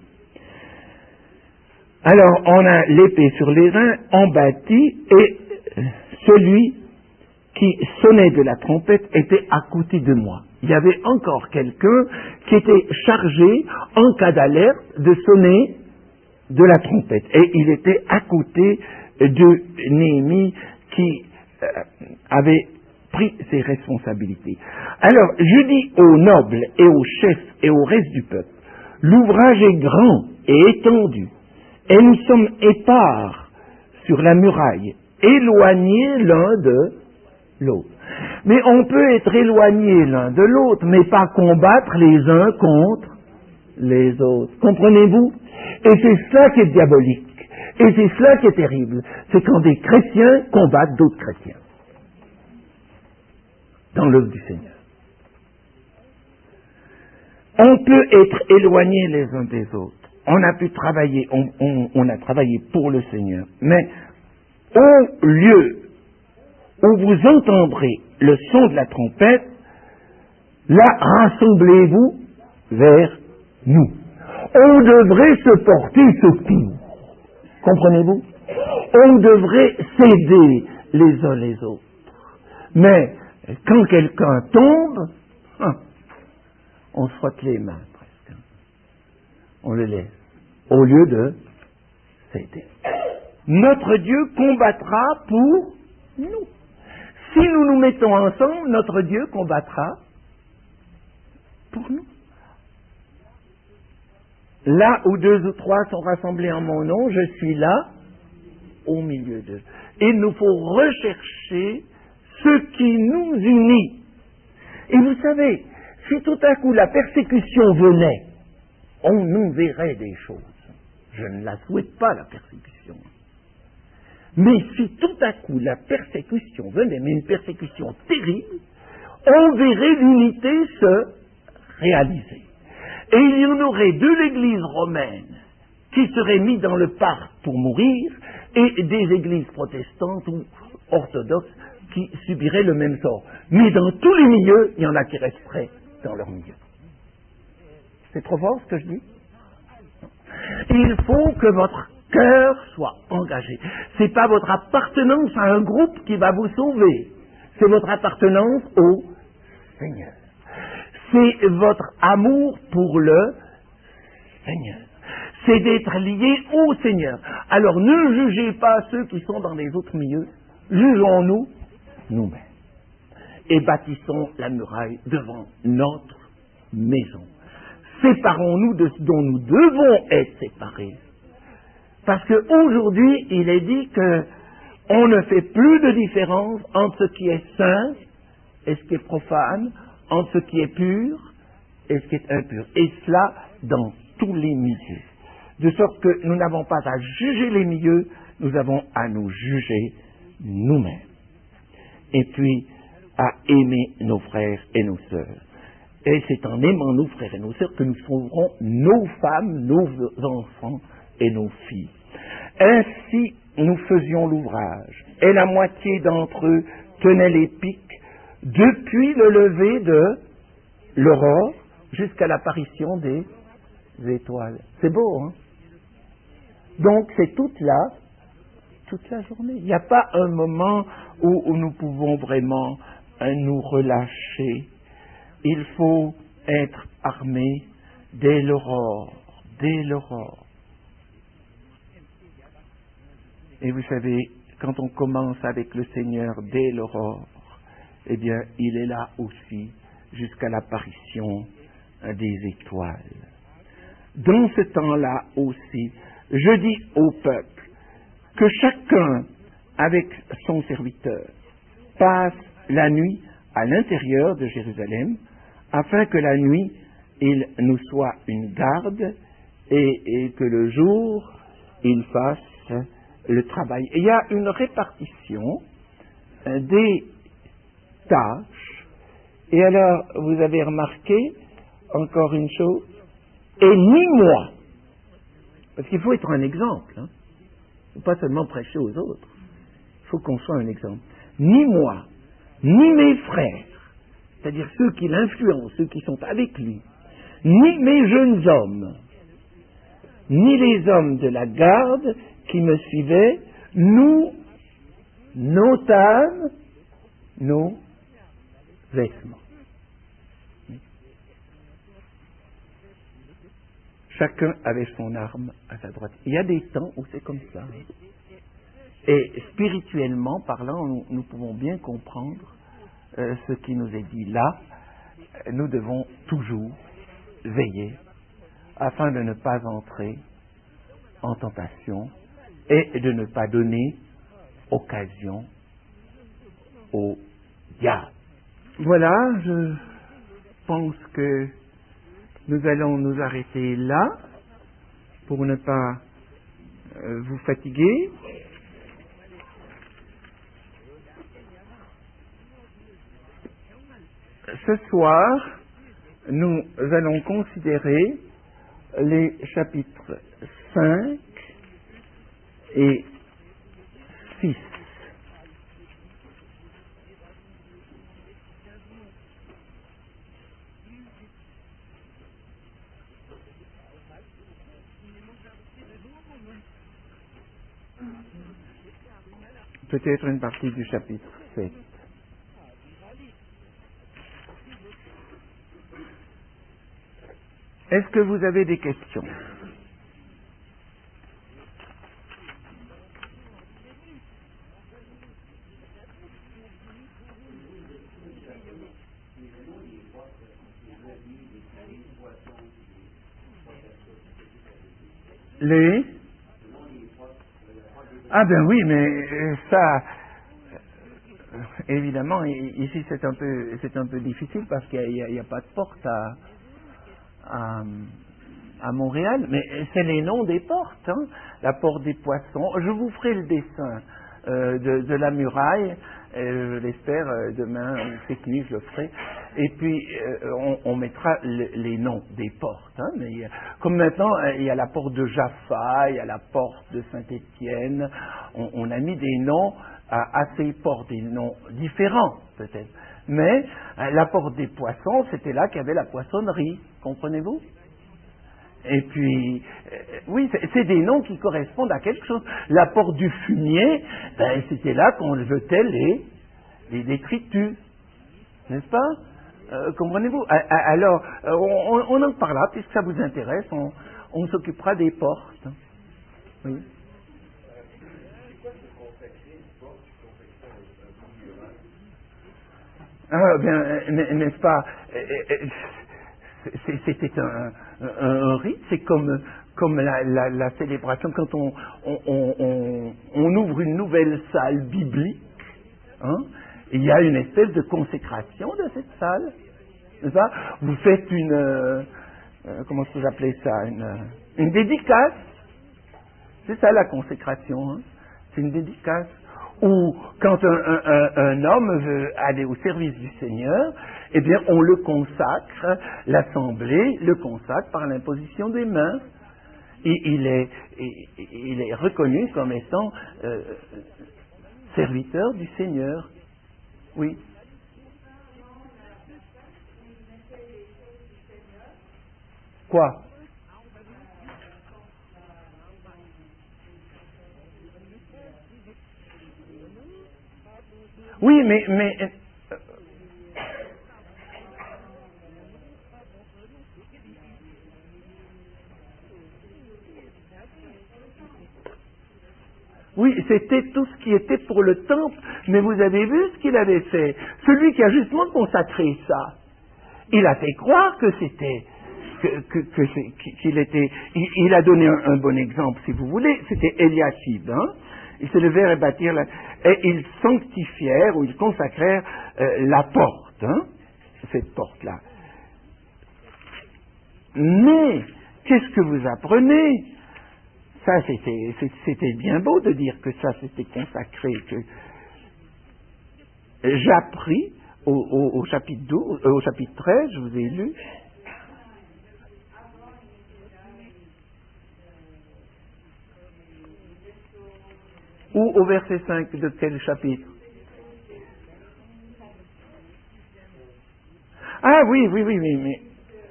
Alors, on a l'épée sur les reins, on bâtit, et celui qui sonnait de la trompette était à côté de moi. Il y avait encore quelqu'un qui était chargé, en cas d'alerte, de sonner de la trompette. Et il était à côté de Néhémie qui euh, avait pris ses responsabilités. Alors, je dis aux nobles et aux chefs et au reste du peuple, l'ouvrage est grand et étendu, et nous sommes épars sur la muraille, éloignés l'un de l'autre. Mais on peut être éloigné l'un de l'autre, mais pas combattre les uns contre les autres. Comprenez-vous? Et c'est cela qui est diabolique. Et c'est cela qui est terrible. C'est quand des chrétiens combattent d'autres chrétiens. Dans l'œuvre du Seigneur. On peut être éloignés les uns des autres. On a pu travailler, on, on, on a travaillé pour le Seigneur. Mais au lieu où vous entendrez le son de la trompette, là, rassemblez-vous vers nous. On devrait se porter secours. Comprenez-vous? On devrait s'aider les uns les autres. Mais quand quelqu'un tombe, hein, on se frotte les mains presque. On le laisse. Au lieu de s'aider. Notre Dieu combattra pour nous. Si nous nous mettons ensemble, notre Dieu combattra pour nous. Là où deux ou trois sont rassemblés en mon nom, je suis là, au milieu d'eux. Il nous faut rechercher ce qui nous unit. Et vous savez, si tout à coup la persécution venait, on nous verrait des choses. Je ne la souhaite pas, la persécution. Mais si tout à coup la persécution venait, mais une persécution terrible, on verrait l'unité se réaliser. Et il y en aurait de l'Église romaine qui seraient mis dans le parc pour mourir, et des églises protestantes ou orthodoxes qui subiraient le même sort. Mais dans tous les milieux, il y en a qui resteraient dans leur milieu. C'est trop fort ce que je dis? Il faut que votre cœur soit engagé. Ce n'est pas votre appartenance à un groupe qui va vous sauver. C'est votre appartenance au Seigneur. C'est votre amour pour le Seigneur. C'est d'être lié au Seigneur. Alors ne jugez pas ceux qui sont dans les autres milieux. Jugeons-nous nous-mêmes. Et bâtissons la muraille devant notre maison. Séparons-nous de ce dont nous devons être séparés. Parce qu'aujourd'hui, il est dit qu'on ne fait plus de différence entre ce qui est saint et ce qui est profane, entre ce qui est pur et ce qui est impur. Et cela dans tous les milieux. De sorte que nous n'avons pas à juger les milieux, nous avons à nous juger nous-mêmes. Et puis, à aimer nos frères et nos sœurs. Et c'est en aimant nos frères et nos sœurs que nous sauverons nos femmes, nos enfants et nos filles. Ainsi, nous faisions l'ouvrage. Et la moitié d'entre eux tenaient les pics depuis le lever de l'aurore jusqu'à l'apparition des étoiles. C'est beau, hein? Donc, c'est toute la, toute la journée. Il n'y a pas un moment où, où nous pouvons vraiment hein, nous relâcher. Il faut être armé dès l'aurore, dès l'aurore. Et vous savez, quand on commence avec le Seigneur dès l'aurore, eh bien, il est là aussi jusqu'à l'apparition des étoiles. Dans ce temps-là aussi, je dis au peuple que chacun, avec son serviteur, passe la nuit à l'intérieur de Jérusalem, afin que la nuit, il nous soit une garde et, et que le jour, il fasse le travail. Et il y a une répartition euh, des tâches. Et alors, vous avez remarqué encore une chose, et ni moi, parce qu'il faut être un exemple, hein. Il ne faut pas seulement prêcher aux autres, il faut qu'on soit un exemple. Ni moi, ni mes frères, c'est-à-dire ceux qui l'influencent, ceux qui sont avec lui, ni mes jeunes hommes, ni les hommes de la garde qui me suivaient, nous n'ôtâmes nos vêtements. Chacun avait son arme à sa droite. Il y a des temps où c'est comme ça. Et spirituellement parlant, nous, nous pouvons bien comprendre euh, ce qui nous est dit là. Nous devons toujours veiller afin de ne pas entrer en tentation et de ne pas donner occasion au diable. Voilà, je pense que nous allons nous arrêter là pour ne pas euh, vous fatiguer. Ce soir, nous allons considérer les chapitres cinq et six. Peut-être une partie du chapitre sept. Est-ce que vous avez des questions? Les Ah ben oui, mais ça, évidemment, ici c'est un peu, c'est un peu difficile parce qu'il n'y a, a, a pas de porte à, à, à Montréal, mais c'est les noms des portes, hein, la porte des Poissons. Je vous ferai le dessin euh, de, de la muraille, euh, je l'espère, euh, demain ou cette nuit je le ferai, et puis euh, on, on mettra le, les noms des portes. Hein, mais, comme maintenant, il y a la porte de Jaffa, il y a la porte de Saint-Étienne, on, on a mis des noms à, à ces portes, des noms différents peut-être. Mais euh, la porte des Poissons, c'était là qu'il y avait la poissonnerie, comprenez-vous? Et puis, euh, oui, c'est, c'est des noms qui correspondent à quelque chose. La porte du fumier, ben, c'était là qu'on jetait les, les détritus, n'est-ce pas? euh, Comprenez-vous? Alors, on, on en parlera, puisque ça vous intéresse, on, on s'occupera des portes. Oui. Ah, bien, n'est-ce pas? C'était un, un, un rite, c'est comme, comme la, la, la célébration quand on, on, on, on ouvre une nouvelle salle biblique. Hein, il y a une espèce de consécration de cette salle. N'est-ce pas? Vous faites une, euh, comment est-ce que vous appelez ça, une, une dédicace. C'est ça la consécration. Hein, c'est une dédicace. Ou quand un, un, un, un homme veut aller au service du Seigneur, eh bien on le consacre, l'assemblée le consacre par l'imposition des mains. Et il est, il est reconnu comme étant euh, serviteur du Seigneur. Oui. Quoi? Oui, mais, mais euh, oui, c'était tout ce qui était pour le temple, mais vous avez vu ce qu'il avait fait. Celui qui a justement consacré ça, il a fait croire que c'était, que, que, que c'est, qu'il était, il, il a donné un, un bon exemple, si vous voulez, c'était Eliashib, hein. Ils se levèrent et bâtirent, la, et ils sanctifièrent, ou ils consacrèrent euh, la porte, hein, cette porte-là. Mais, qu'est-ce que vous apprenez? ça c'était, c'était bien beau de dire que ça c'était consacré, que j'appris au, au, au chapitre douze, euh, au chapitre treize, je vous ai lu. Ou au verset cinq de quel chapitre? Ah oui, oui, oui, oui, mais...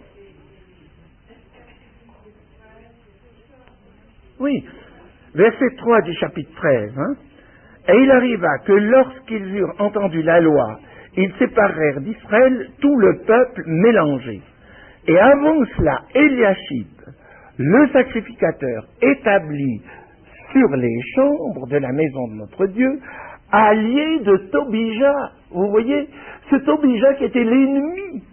Oui, verset trois du chapitre treize. Hein? Et il arriva que lorsqu'ils eurent entendu la loi, ils séparèrent d'Israël tout le peuple mélangé. Et avant cela, Eliashib, le sacrificateur, établi sur les chambres de la maison de notre Dieu, allié de Tobija. Vous voyez, ce Tobija qui était l'ennemi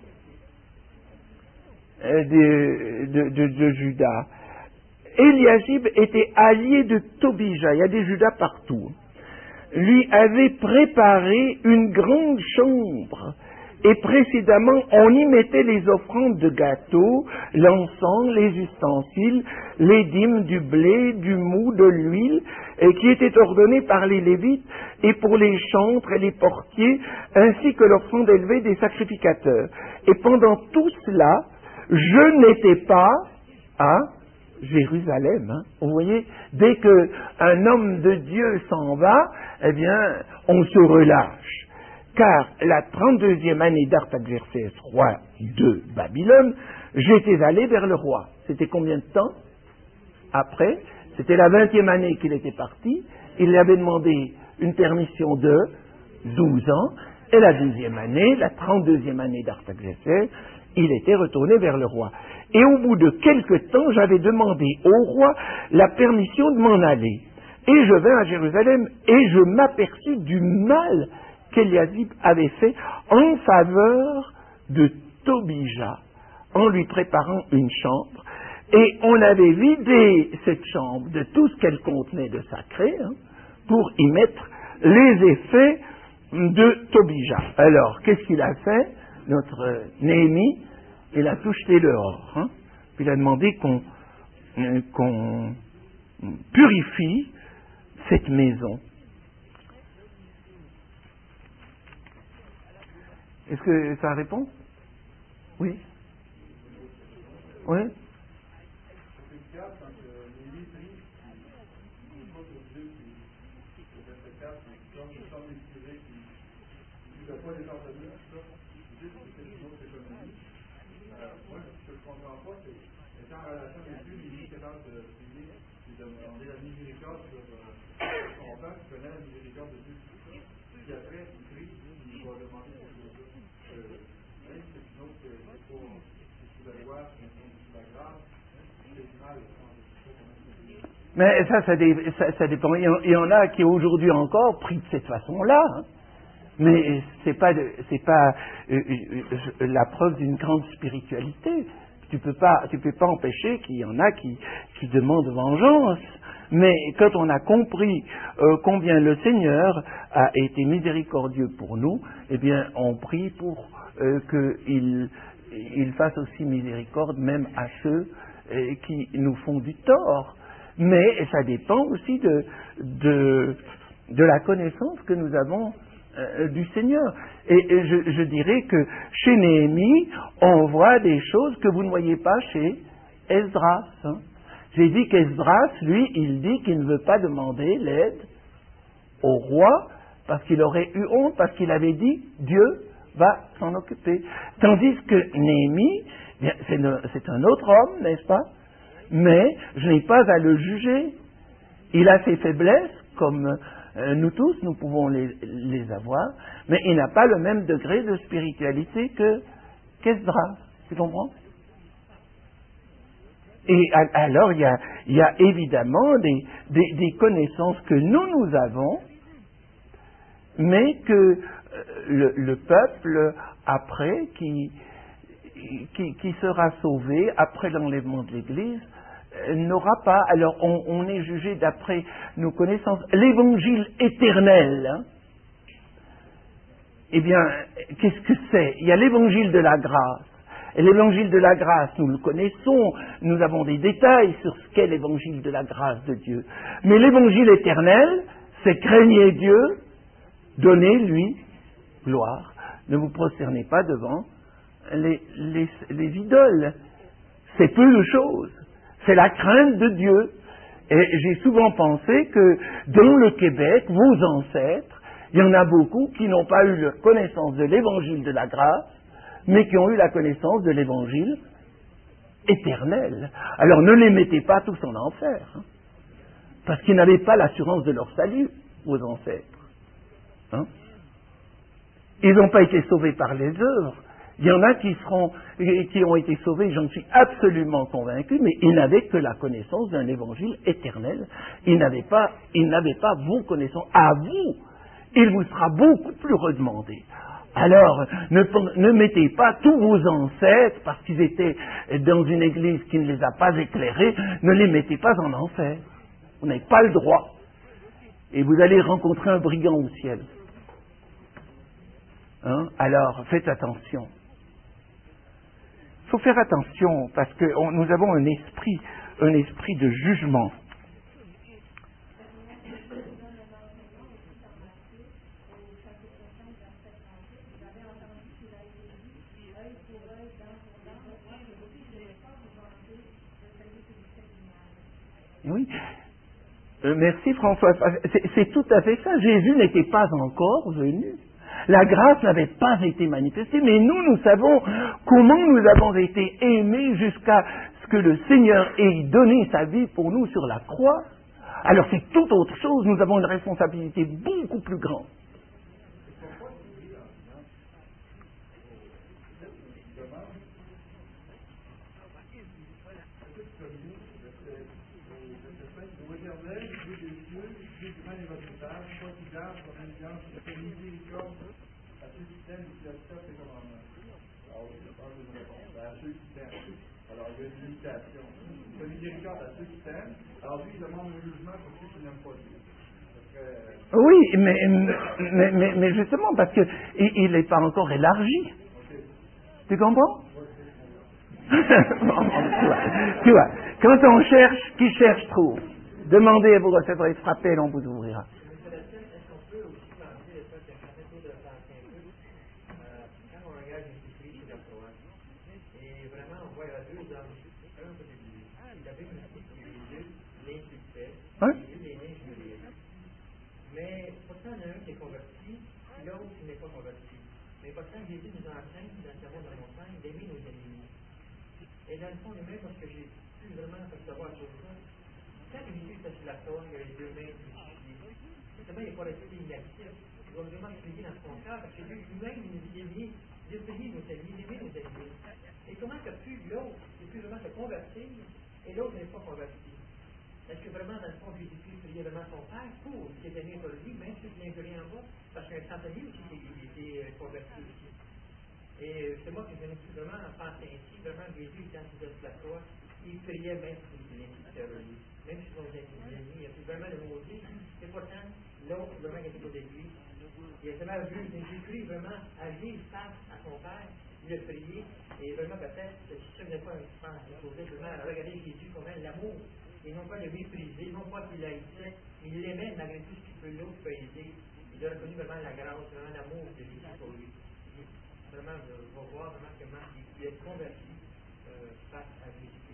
de, de, de, de Juda. Eliashib était allié de Tobija. Il y a des Judas partout. Lui avait préparé une grande chambre. Et précédemment, on y mettait les offrandes de gâteaux, l'encens, les ustensiles, les dîmes du blé, du mou, de l'huile, et qui étaient ordonnées par les Lévites, et pour les chantres et les portiers, ainsi que l'offrande élevée des sacrificateurs. Et pendant tout cela, je n'étais pas à Jérusalem. Hein. Vous voyez, dès qu'un homme de Dieu s'en va, eh bien, on se relâche. Car la trente-deuxième année d'Artaxerxès, roi de Babylone, j'étais allé vers le roi. C'était combien de temps après? C'était la vingtième année qu'il était parti. Il lui avait demandé une permission de douze ans. Et la douzième année, la trente-deuxième année d'Artaxerxès, il était retourné vers le roi. Et au bout de quelque temps, j'avais demandé au roi la permission de m'en aller. Et je vins à Jérusalem et je m'aperçus du mal qu'Eliashib avait fait en faveur de Tobija, en lui préparant une chambre, et on avait vidé cette chambre de tout ce qu'elle contenait de sacré, hein, pour y mettre les effets de Tobija. Alors, qu'est-ce qu'il a fait, notre Néhémie? Il a tout jeté dehors, hein, puis il a demandé qu'on, euh, qu'on purifie cette maison. Est-ce que ça répond? Oui. Oui. Mais ça, ça, dé, ça, ça dépend. Il y en a qui aujourd'hui encore prient de cette façon-là, hein. Mais c'est pas, de, c'est pas euh, euh, la preuve d'une grande spiritualité. Tu peux pas, tu peux pas empêcher qu'il y en a qui, qui demandent vengeance. Mais quand on a compris euh, combien le Seigneur a été miséricordieux pour nous, eh bien, on prie pour euh, qu'il il fasse aussi miséricorde même à ceux euh, qui nous font du tort. Mais ça dépend aussi de, de, de la connaissance que nous avons euh, du Seigneur. Et, et je, je dirais que chez Néhémie, on voit des choses que vous ne voyez pas chez Esdras. Hein. J'ai dit qu'Esdras, lui, il dit qu'il ne veut pas demander l'aide au roi parce qu'il aurait eu honte, parce qu'il avait dit Dieu va s'en occuper. Tandis que Néhémie, bien, c'est, ne, c'est un autre homme, n'est-ce pas? Mais je n'ai pas à le juger. Il a ses faiblesses, comme euh, nous tous, nous pouvons les, les avoir, mais il n'a pas le même degré de spiritualité que qu'Esdras. Tu comprends? Et alors, il y a, il y a évidemment des, des, des connaissances que nous, nous avons, mais que euh, le, le peuple, après, qui, qui, qui sera sauvé, après l'enlèvement de l'Église, euh, n'aura pas. Alors, on, on est jugé d'après nos connaissances. L'évangile éternel, hein, eh bien, qu'est-ce que c'est? Il y a l'évangile de la grâce. Et l'évangile de la grâce, nous le connaissons, nous avons des détails sur ce qu'est l'évangile de la grâce de Dieu. Mais l'évangile éternel, c'est craignez Dieu, donnez-lui gloire. Ne vous prosternez pas devant les, les, les idoles. C'est peu de choses. C'est la crainte de Dieu. Et j'ai souvent pensé que dans le Québec, vos ancêtres, il y en a beaucoup qui n'ont pas eu la connaissance de l'évangile de la grâce, mais qui ont eu la connaissance de l'évangile éternel. Alors ne les mettez pas tous en enfer, hein, parce qu'ils n'avaient pas l'assurance de leur salut, vos ancêtres. Hein. Ils n'ont pas été sauvés par les œuvres. Il y en a qui seront, qui ont été sauvés, j'en suis absolument convaincu, mais ils n'avaient que la connaissance d'un évangile éternel. Ils n'avaient pas, ils n'avaient pas vos connaissances. À vous, il vous sera beaucoup plus redemandé. Alors, ne, ne mettez pas tous vos ancêtres, parce qu'ils étaient dans une église qui ne les a pas éclairés, ne les mettez pas en enfer. Vous n'avez pas le droit. Et vous allez rencontrer un brigand au ciel. Hein? Alors, faites attention. Il faut faire attention, parce que on, nous avons un esprit, un esprit de jugement. Oui. Euh, merci François. C'est, c'est tout à fait ça. Jésus n'était pas encore venu. La grâce n'avait pas été manifestée, mais nous, nous savons comment nous avons été aimés jusqu'à ce que le Seigneur ait donné sa vie pour nous sur la croix. Alors c'est tout autre chose. Nous avons une responsabilité beaucoup plus grande. Alors, il y a une limitation. Il y a miséricorde à ceux qui t'aiment. Alors, lui, il demande le jugement pour ceux qui n'aiment pas Dieu. Que... Oui, mais, mais, mais, mais justement, parce qu'il n'est pas encore élargi. Okay. Tu comprends? tu, vois, tu vois, quand on cherche, qui cherche trouve. Demandez et vous recevrez, frappez et l'on vous ouvrira. Hein? Mais pourtant, il y en a un qui est converti, l'autre qui n'est pas converti. Mais pourtant, Jésus nous enseigne dans le sermon de la montagne d'aimer nos ennemis. Et dans le fond, même parce que j'ai pu vraiment percevoir sur ça, quand Jésus était sur la croix, il y avait les deux mains crucifiées. Justement, il n'est pas resté inactif. Il doit vraiment prier dans son cœur, parce que Dieu lui-même nous dit d'aimer, de prier nos ennemis, d'aimer nos ennemis. Et comment que pu l'autre, il pu vraiment se convertir, et l'autre n'est pas converti? Est-ce que vraiment, dans le fond, Jésus-Christ priait vraiment son Père pour qu'il ait aimé pour lui, même ceux qui l'injuriaient en bas? Parce qu'un centenier aussi, il était converti aussi. Et c'est moi qui je me suis vraiment pensé ainsi, vraiment, Jésus, quand il était sur la croix, il priait même pour les injuriaient lui. Même si son ennemis, il a pu vraiment le maudire. Et pourtant, l'autre, vraiment, qui était côté de lui, il a vraiment vu Jésus-Christ vraiment agir face à son Père, le prier, et vraiment, peut-être, si ça n'est pas un sens, il faudrait vraiment regarder Jésus comme l'amour. Et non pas le mépriser, non pas qu'il haïssait, il l'aimait malgré tout ce qu'il peut l'autre peut aider. Il a reconnu vraiment la grâce, vraiment l'amour de Jésus pour lui. Vraiment, on va voir vraiment comment il est converti euh, face à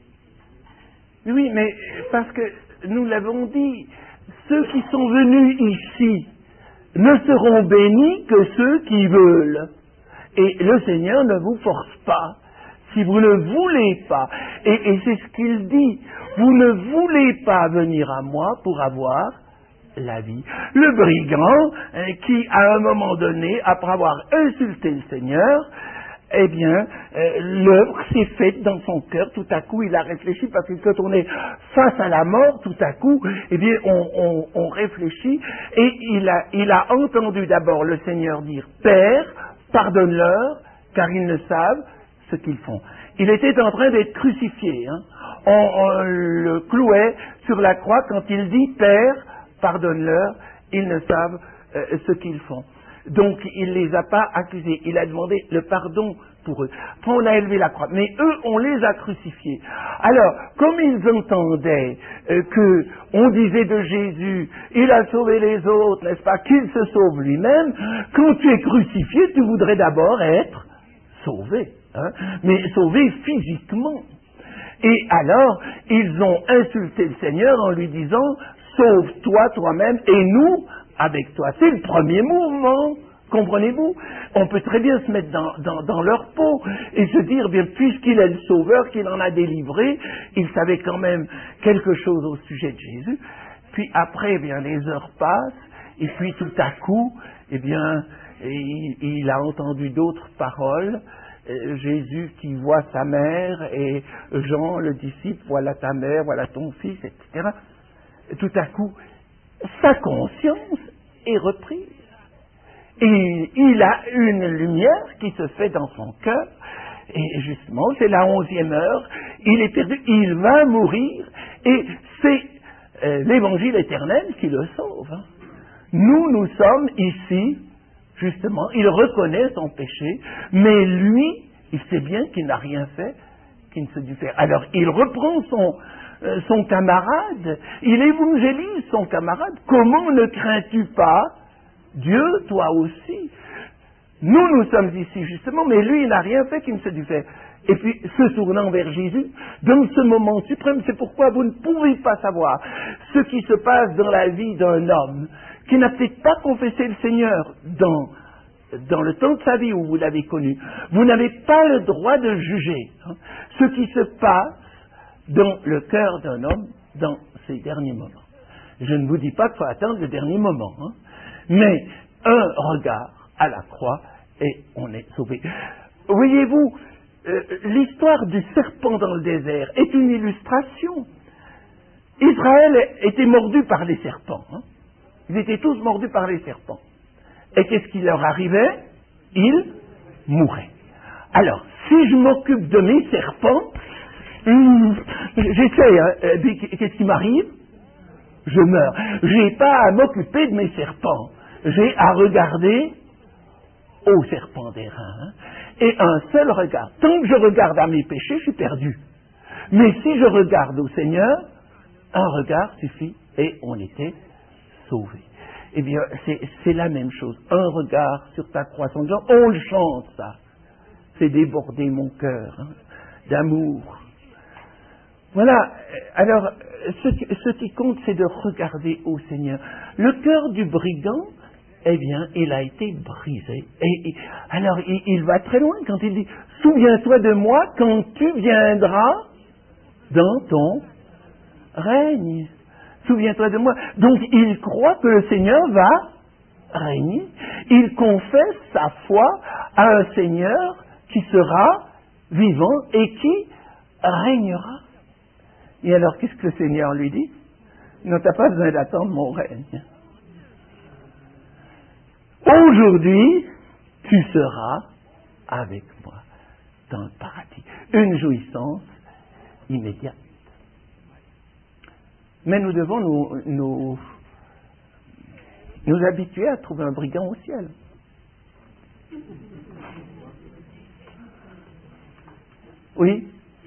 Jésus. Oui, mais parce que nous l'avons dit, ceux qui sont venus ici ne seront bénis que ceux qui veulent. Et le Seigneur ne vous force pas. Si vous ne voulez pas, et, et c'est ce qu'il dit, vous ne voulez pas venir à moi pour avoir la vie. Le brigand, euh, qui à un moment donné, après avoir insulté le Seigneur, eh bien, euh, l'œuvre s'est faite dans son cœur. Tout à coup, il a réfléchi, parce que quand on est face à la mort, tout à coup, eh bien, on, on, on réfléchit, et il a, il a entendu d'abord le Seigneur dire « Père, pardonne-leur, car ils ne savent ce qu'ils font. » Il était en train d'être crucifié. Hein. On, on le clouait sur la croix quand il dit « Père, pardonne-leur, ils ne savent euh, ce qu'ils font. » Donc il ne les a pas accusés. Il a demandé le pardon pour eux. Après, on a élevé la croix. Mais eux, on les a crucifiés. Alors, comme ils entendaient euh, que on disait de Jésus, il a sauvé les autres, n'est-ce pas, qu'il se sauve lui-même, quand tu es crucifié, tu voudrais d'abord être sauvé. Hein, mais sauvé physiquement. Et alors, ils ont insulté le Seigneur en lui disant, sauve-toi toi-même et nous avec toi. C'est le premier mouvement. Comprenez-vous? On peut très bien se mettre dans, dans, dans leur peau et se dire, bien, puisqu'il est le sauveur, qu'il en a délivré, il savait quand même quelque chose au sujet de Jésus. Puis après, eh bien, les heures passent, et puis tout à coup, eh bien, il, il a entendu d'autres paroles. Euh, Jésus qui voit sa mère et Jean, le disciple, voilà ta mère, voilà ton fils, et cetera. Et tout à coup, sa conscience est reprise. Et il a une lumière qui se fait dans son cœur, et justement, c'est la onzième heure, il est perdu, il va mourir, et c'est euh, l'évangile éternel qui le sauve. Hein. Nous, nous sommes ici, justement, il reconnaît son péché, mais lui, il sait bien qu'il n'a rien fait, qu'il ne se dû faire. Alors, il reprend son, euh, son camarade, il évangélise son camarade. Comment ne crains-tu pas Dieu, toi aussi? Nous, nous sommes ici, justement, mais lui, il n'a rien fait qu'il ne se dû faire. Et puis, se tournant vers Jésus, dans ce moment suprême, c'est pourquoi vous ne pouvez pas savoir ce qui se passe dans la vie d'un homme qui n'a peut-être pas confessé le Seigneur dans, dans le temps de sa vie où vous l'avez connu. Vous n'avez pas le droit de juger hein, ce qui se passe dans le cœur d'un homme dans ces derniers moments. Je ne vous dis pas qu'il faut attendre le dernier moment, hein, mais un regard à la croix et on est sauvé. Voyez-vous, euh, l'histoire du serpent dans le désert est une illustration. Israël était mordu par les serpents. Hein. Ils étaient tous mordus par les serpents. Et qu'est-ce qui leur arrivait? Ils mouraient. Alors, si je m'occupe de mes serpents, hum, j'essaie, hein, qu'est-ce qui m'arrive? Je meurs. Je n'ai pas à m'occuper de mes serpents. J'ai à regarder au serpent des reins. Hein, et un seul regard. Tant que je regarde à mes péchés, je suis perdu. Mais si je regarde au Seigneur, un regard suffit et on était sauvé. Eh bien, c'est, c'est la même chose. Un regard sur ta croix. On le chante, ça. C'est déborder mon cœur hein, d'amour. Voilà. Alors, ce, ce qui compte, c'est de regarder au Seigneur. Le cœur du brigand, eh bien, il a été brisé. Et, et alors, il, il va très loin quand il dit « Souviens-toi de moi quand tu viendras dans ton règne. » Souviens-toi de moi. Donc, il croit que le Seigneur va régner. Il confesse sa foi à un Seigneur qui sera vivant et qui régnera. Et alors, qu'est-ce que le Seigneur lui dit? Non, tu n'as pas besoin d'attendre mon règne. Aujourd'hui, tu seras avec moi dans le paradis. Une jouissance immédiate. Mais nous devons nous, nous, nous habituer à trouver un brigand au ciel. Oui.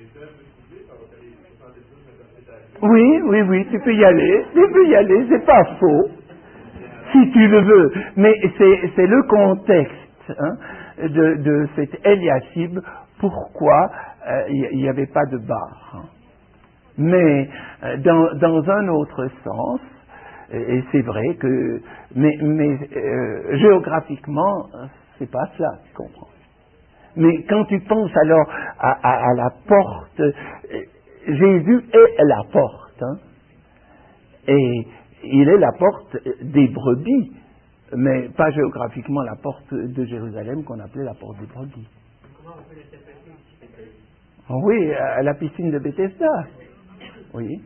Oui, oui, oui, tu peux y aller. Tu peux y aller, c'est pas faux. Si tu le veux. Mais c'est, c'est le contexte hein, de, de cet Eliashib. Pourquoi il euh, n'y avait pas de bar. Hein. Mais dans, dans un autre sens, et c'est vrai que, mais, mais euh, géographiquement, c'est pas cela, tu comprends. Mais quand tu penses alors à, à, à la porte, Jésus est la porte, hein, et il est la porte des brebis, mais pas géographiquement la porte de Jérusalem qu'on appelait la porte des brebis. Comment on peut l'interpréter ici? Oui, à la piscine de Bethesda. Oui.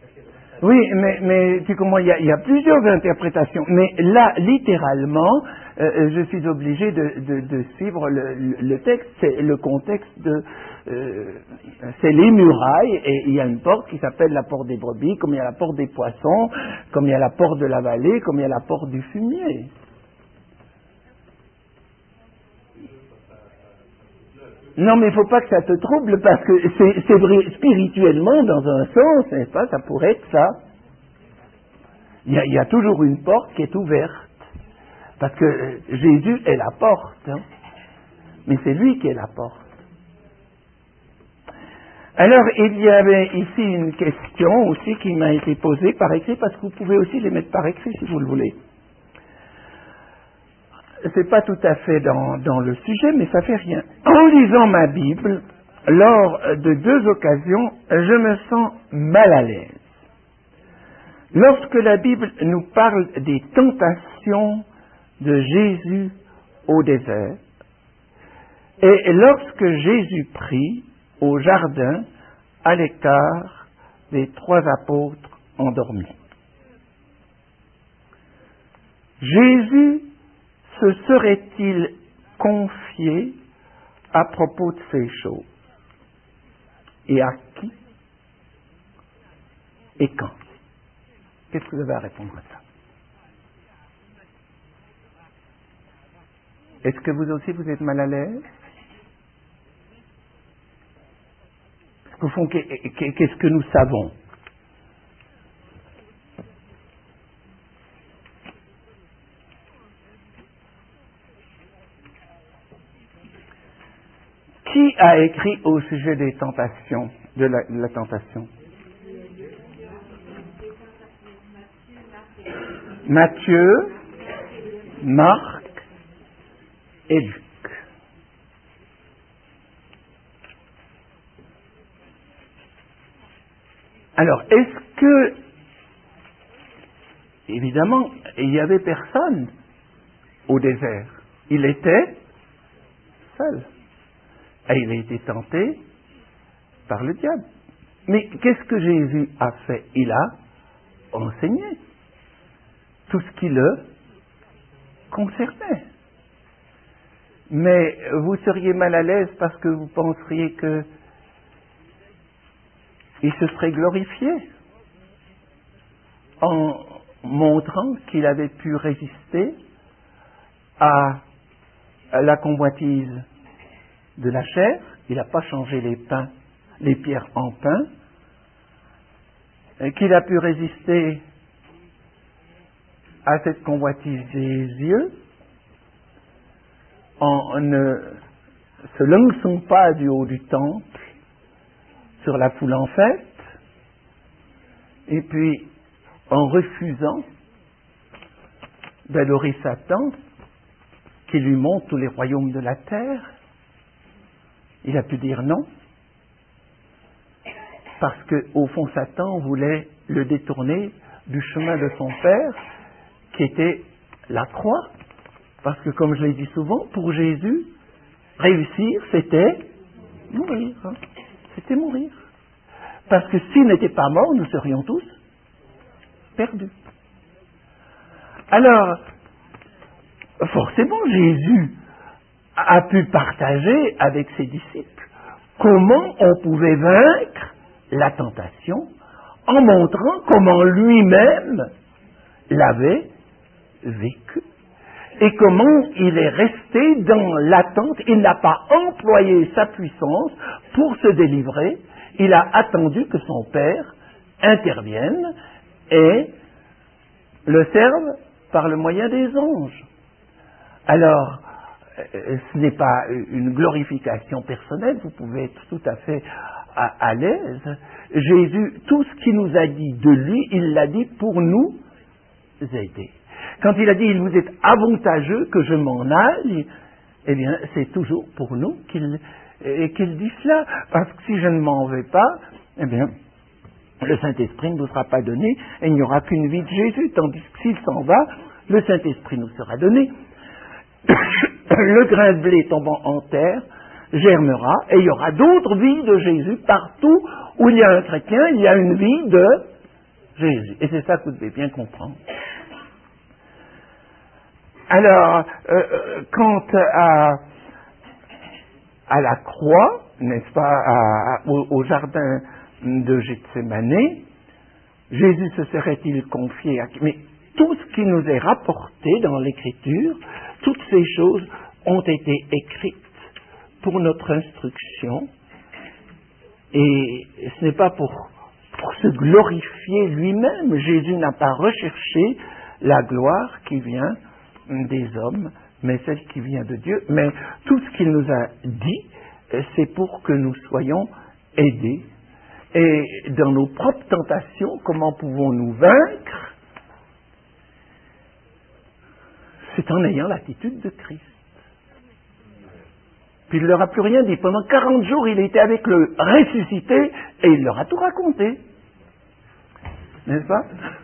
Oui, mais, mais tu comprends, il y, a, il y a plusieurs interprétations. Mais là, littéralement, euh, je suis obligé de, de, de suivre le, le texte. C'est le contexte de... Euh, c'est les murailles, et il y a une porte qui s'appelle la porte des brebis, comme il y a la porte des poissons, comme il y a la porte de la vallée, comme il y a la porte du fumier. Non, mais il ne faut pas que ça te trouble, parce que c'est, c'est vrai, spirituellement, dans un sens, n'est-ce pas, ça pourrait être ça. Il y a, il y a toujours une porte qui est ouverte, parce que Jésus est la porte, hein, mais c'est lui qui est la porte. Alors, il y avait ici une question aussi qui m'a été posée par écrit, parce que vous pouvez aussi les mettre par écrit si vous le voulez. C'est pas tout à fait dans, dans le sujet, mais ça fait rien. En lisant ma Bible, lors de deux occasions, je me sens mal à l'aise. Lorsque la Bible nous parle des tentations de Jésus au désert, et lorsque Jésus prie au jardin, à l'écart des trois apôtres endormis. Jésus se serait-il confié à propos de ces choses? Et à qui? Et quand? Qu'est-ce que vous avez à répondre à ça? Est-ce que vous aussi vous êtes mal à l'aise? Au fond, qu'est-ce que nous savons? Qui a écrit au sujet des tentations, de la, de la tentation? Matthieu, Marc et Luc. Alors, est-ce que, évidemment, il n'y avait personne au désert. Il était seul. Et il a été tenté par le diable. Mais qu'est-ce que Jésus a fait? Il a enseigné tout ce qui le concernait. Mais vous seriez mal à l'aise parce que vous penseriez que il se serait glorifié en montrant qu'il avait pu résister à la convoitise de la chair. Il n'a pas changé les pains, les pierres en pain, et qu'il a pu résister à cette convoitise des yeux en ne se lançant pas du haut du temple sur la foule en fête, et puis en refusant d'adorer Satan qui lui montre tous les royaumes de la terre. Il a pu dire non, parce que au fond Satan voulait le détourner du chemin de son père, qui était la croix, parce que comme je l'ai dit souvent, pour Jésus, réussir c'était mourir, hein. C'était mourir. Parce que s'il n'était pas mort, nous serions tous perdus. Alors, forcément, Jésus a pu partager avec ses disciples comment on pouvait vaincre la tentation en montrant comment lui-même l'avait vécu et comment il est resté dans l'attente. Il n'a pas employé sa puissance pour se délivrer, il a attendu que son Père intervienne et le serve par le moyen des anges. Alors, ce n'est pas une glorification personnelle, vous pouvez être tout à fait à, à l'aise. Jésus, tout ce qu'il nous a dit de lui, il l'a dit pour nous aider. Quand il a dit « il vous est avantageux que je m'en aille », eh bien, c'est toujours pour nous qu'il, qu'il dit cela. Parce que si je ne m'en vais pas, eh bien, le Saint-Esprit ne vous sera pas donné et il n'y aura qu'une vie de Jésus. Tandis que s'il s'en va, le Saint-Esprit nous sera donné. Le grain de blé tombant en terre germera et il y aura d'autres vies de Jésus. Partout où il y a un chrétien, il y a une vie de Jésus. Et c'est ça que vous devez bien comprendre. Alors, euh, quant à, à la croix, n'est-ce pas, à, à, au, au jardin de Gethsémane, Jésus se serait-il confié à qui? Mais tout ce qui nous est rapporté dans l'Écriture, toutes ces choses ont été écrites pour notre instruction, et ce n'est pas pour, pour se glorifier lui-même. Jésus n'a pas recherché la gloire qui vient des hommes, mais celle qui vient de Dieu. Mais tout ce qu'il nous a dit, c'est pour que nous soyons aidés. Et dans nos propres tentations, comment pouvons-nous vaincre? C'est en ayant l'attitude de Christ. Puis il ne leur a plus rien dit. Pendant quarante jours, il était avec le ressuscité et il leur a tout raconté. N'est-ce pas?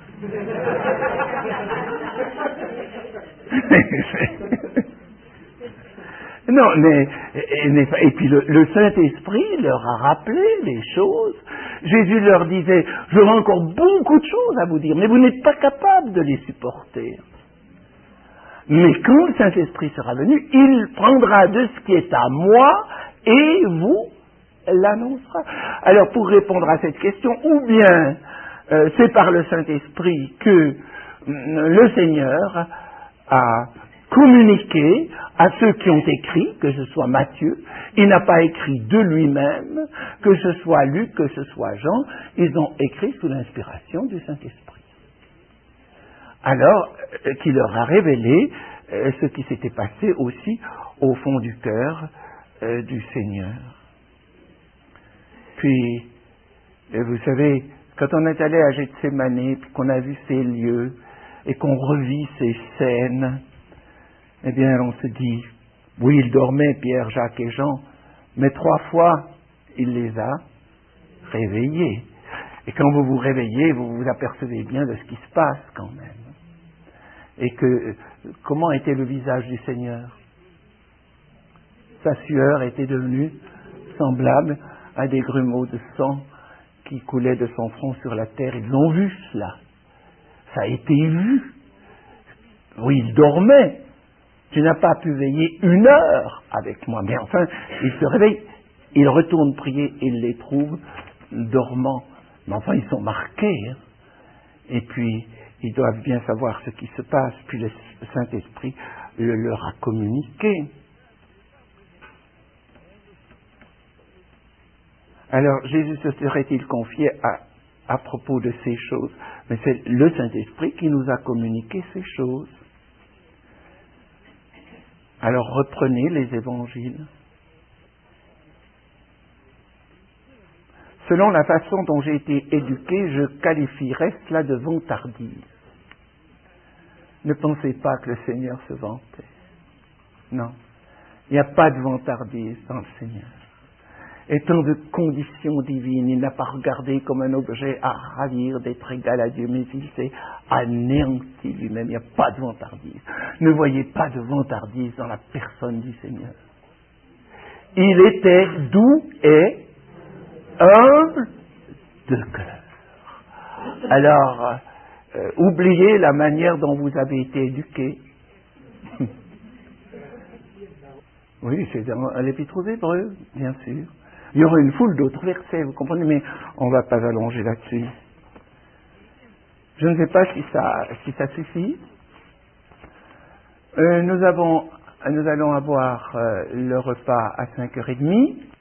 Non, mais, et, et puis le, le Saint-Esprit leur a rappelé les choses. Jésus leur disait, j'aurai encore beaucoup de choses à vous dire, mais vous n'êtes pas capable de les supporter. Mais quand le Saint-Esprit sera venu, il prendra de ce qui est à moi et vous l'annoncera. Alors pour répondre à cette question, ou bien euh, c'est par le Saint-Esprit que euh, le Seigneur a communiqué à ceux qui ont écrit, que ce soit Matthieu, il n'a pas écrit de lui-même, que ce soit Luc, que ce soit Jean, ils ont écrit sous l'inspiration du Saint-Esprit. Alors euh, qu'il leur a révélé euh, ce qui s'était passé aussi au fond du cœur euh, du Seigneur. Puis, euh, vous savez, quand on est allé à Gethsémane, puis qu'on a vu ces lieux, et qu'on revit ces scènes, eh bien, on se dit, oui, ils dormaient, Pierre, Jacques et Jean, mais trois fois, il les a réveillés. Et quand vous vous réveillez, vous vous apercevez bien de ce qui se passe quand même. Et que, comment était le visage du Seigneur? Sa sueur était devenue semblable à des grumeaux de sang qui coulaient de son front sur la terre. Ils ont vu cela. Ça a été vu. Oui, il dormait. Tu n'as pas pu veiller une heure avec moi. Mais enfin, il se réveille, il retourne prier, il les trouve dormants. Mais enfin, ils sont marqués. Hein. Et puis, ils doivent bien savoir ce qui se passe. Puis le Saint-Esprit le leur a communiqué. Alors, Jésus se serait-il confié à, à propos de ces choses? Mais c'est le Saint-Esprit qui nous a communiqué ces choses. Alors, reprenez les évangiles. Selon la façon dont j'ai été éduqué, je qualifierais cela de vantardise. Ne pensez pas que le Seigneur se vantait. Non, il n'y a pas de vantardise dans le Seigneur. Étant de condition divine, il n'a pas regardé comme un objet à ravir d'être égal à Dieu, mais il s'est anéanti lui-même. Il n'y a pas de vantardise. Ne voyez pas de vantardise dans la personne du Seigneur. Il était doux et humble de cœur. Alors, euh, oubliez la manière dont vous avez été éduqués. Oui, c'est dans l'Épître aux Hébreux, bien sûr. Il y aura une foule d'autres versets, vous comprenez, mais on ne va pas allonger là-dessus. Je ne sais pas si ça, si ça suffit. Euh, nous avons, nous allons avoir euh, le repas à cinq heures trente.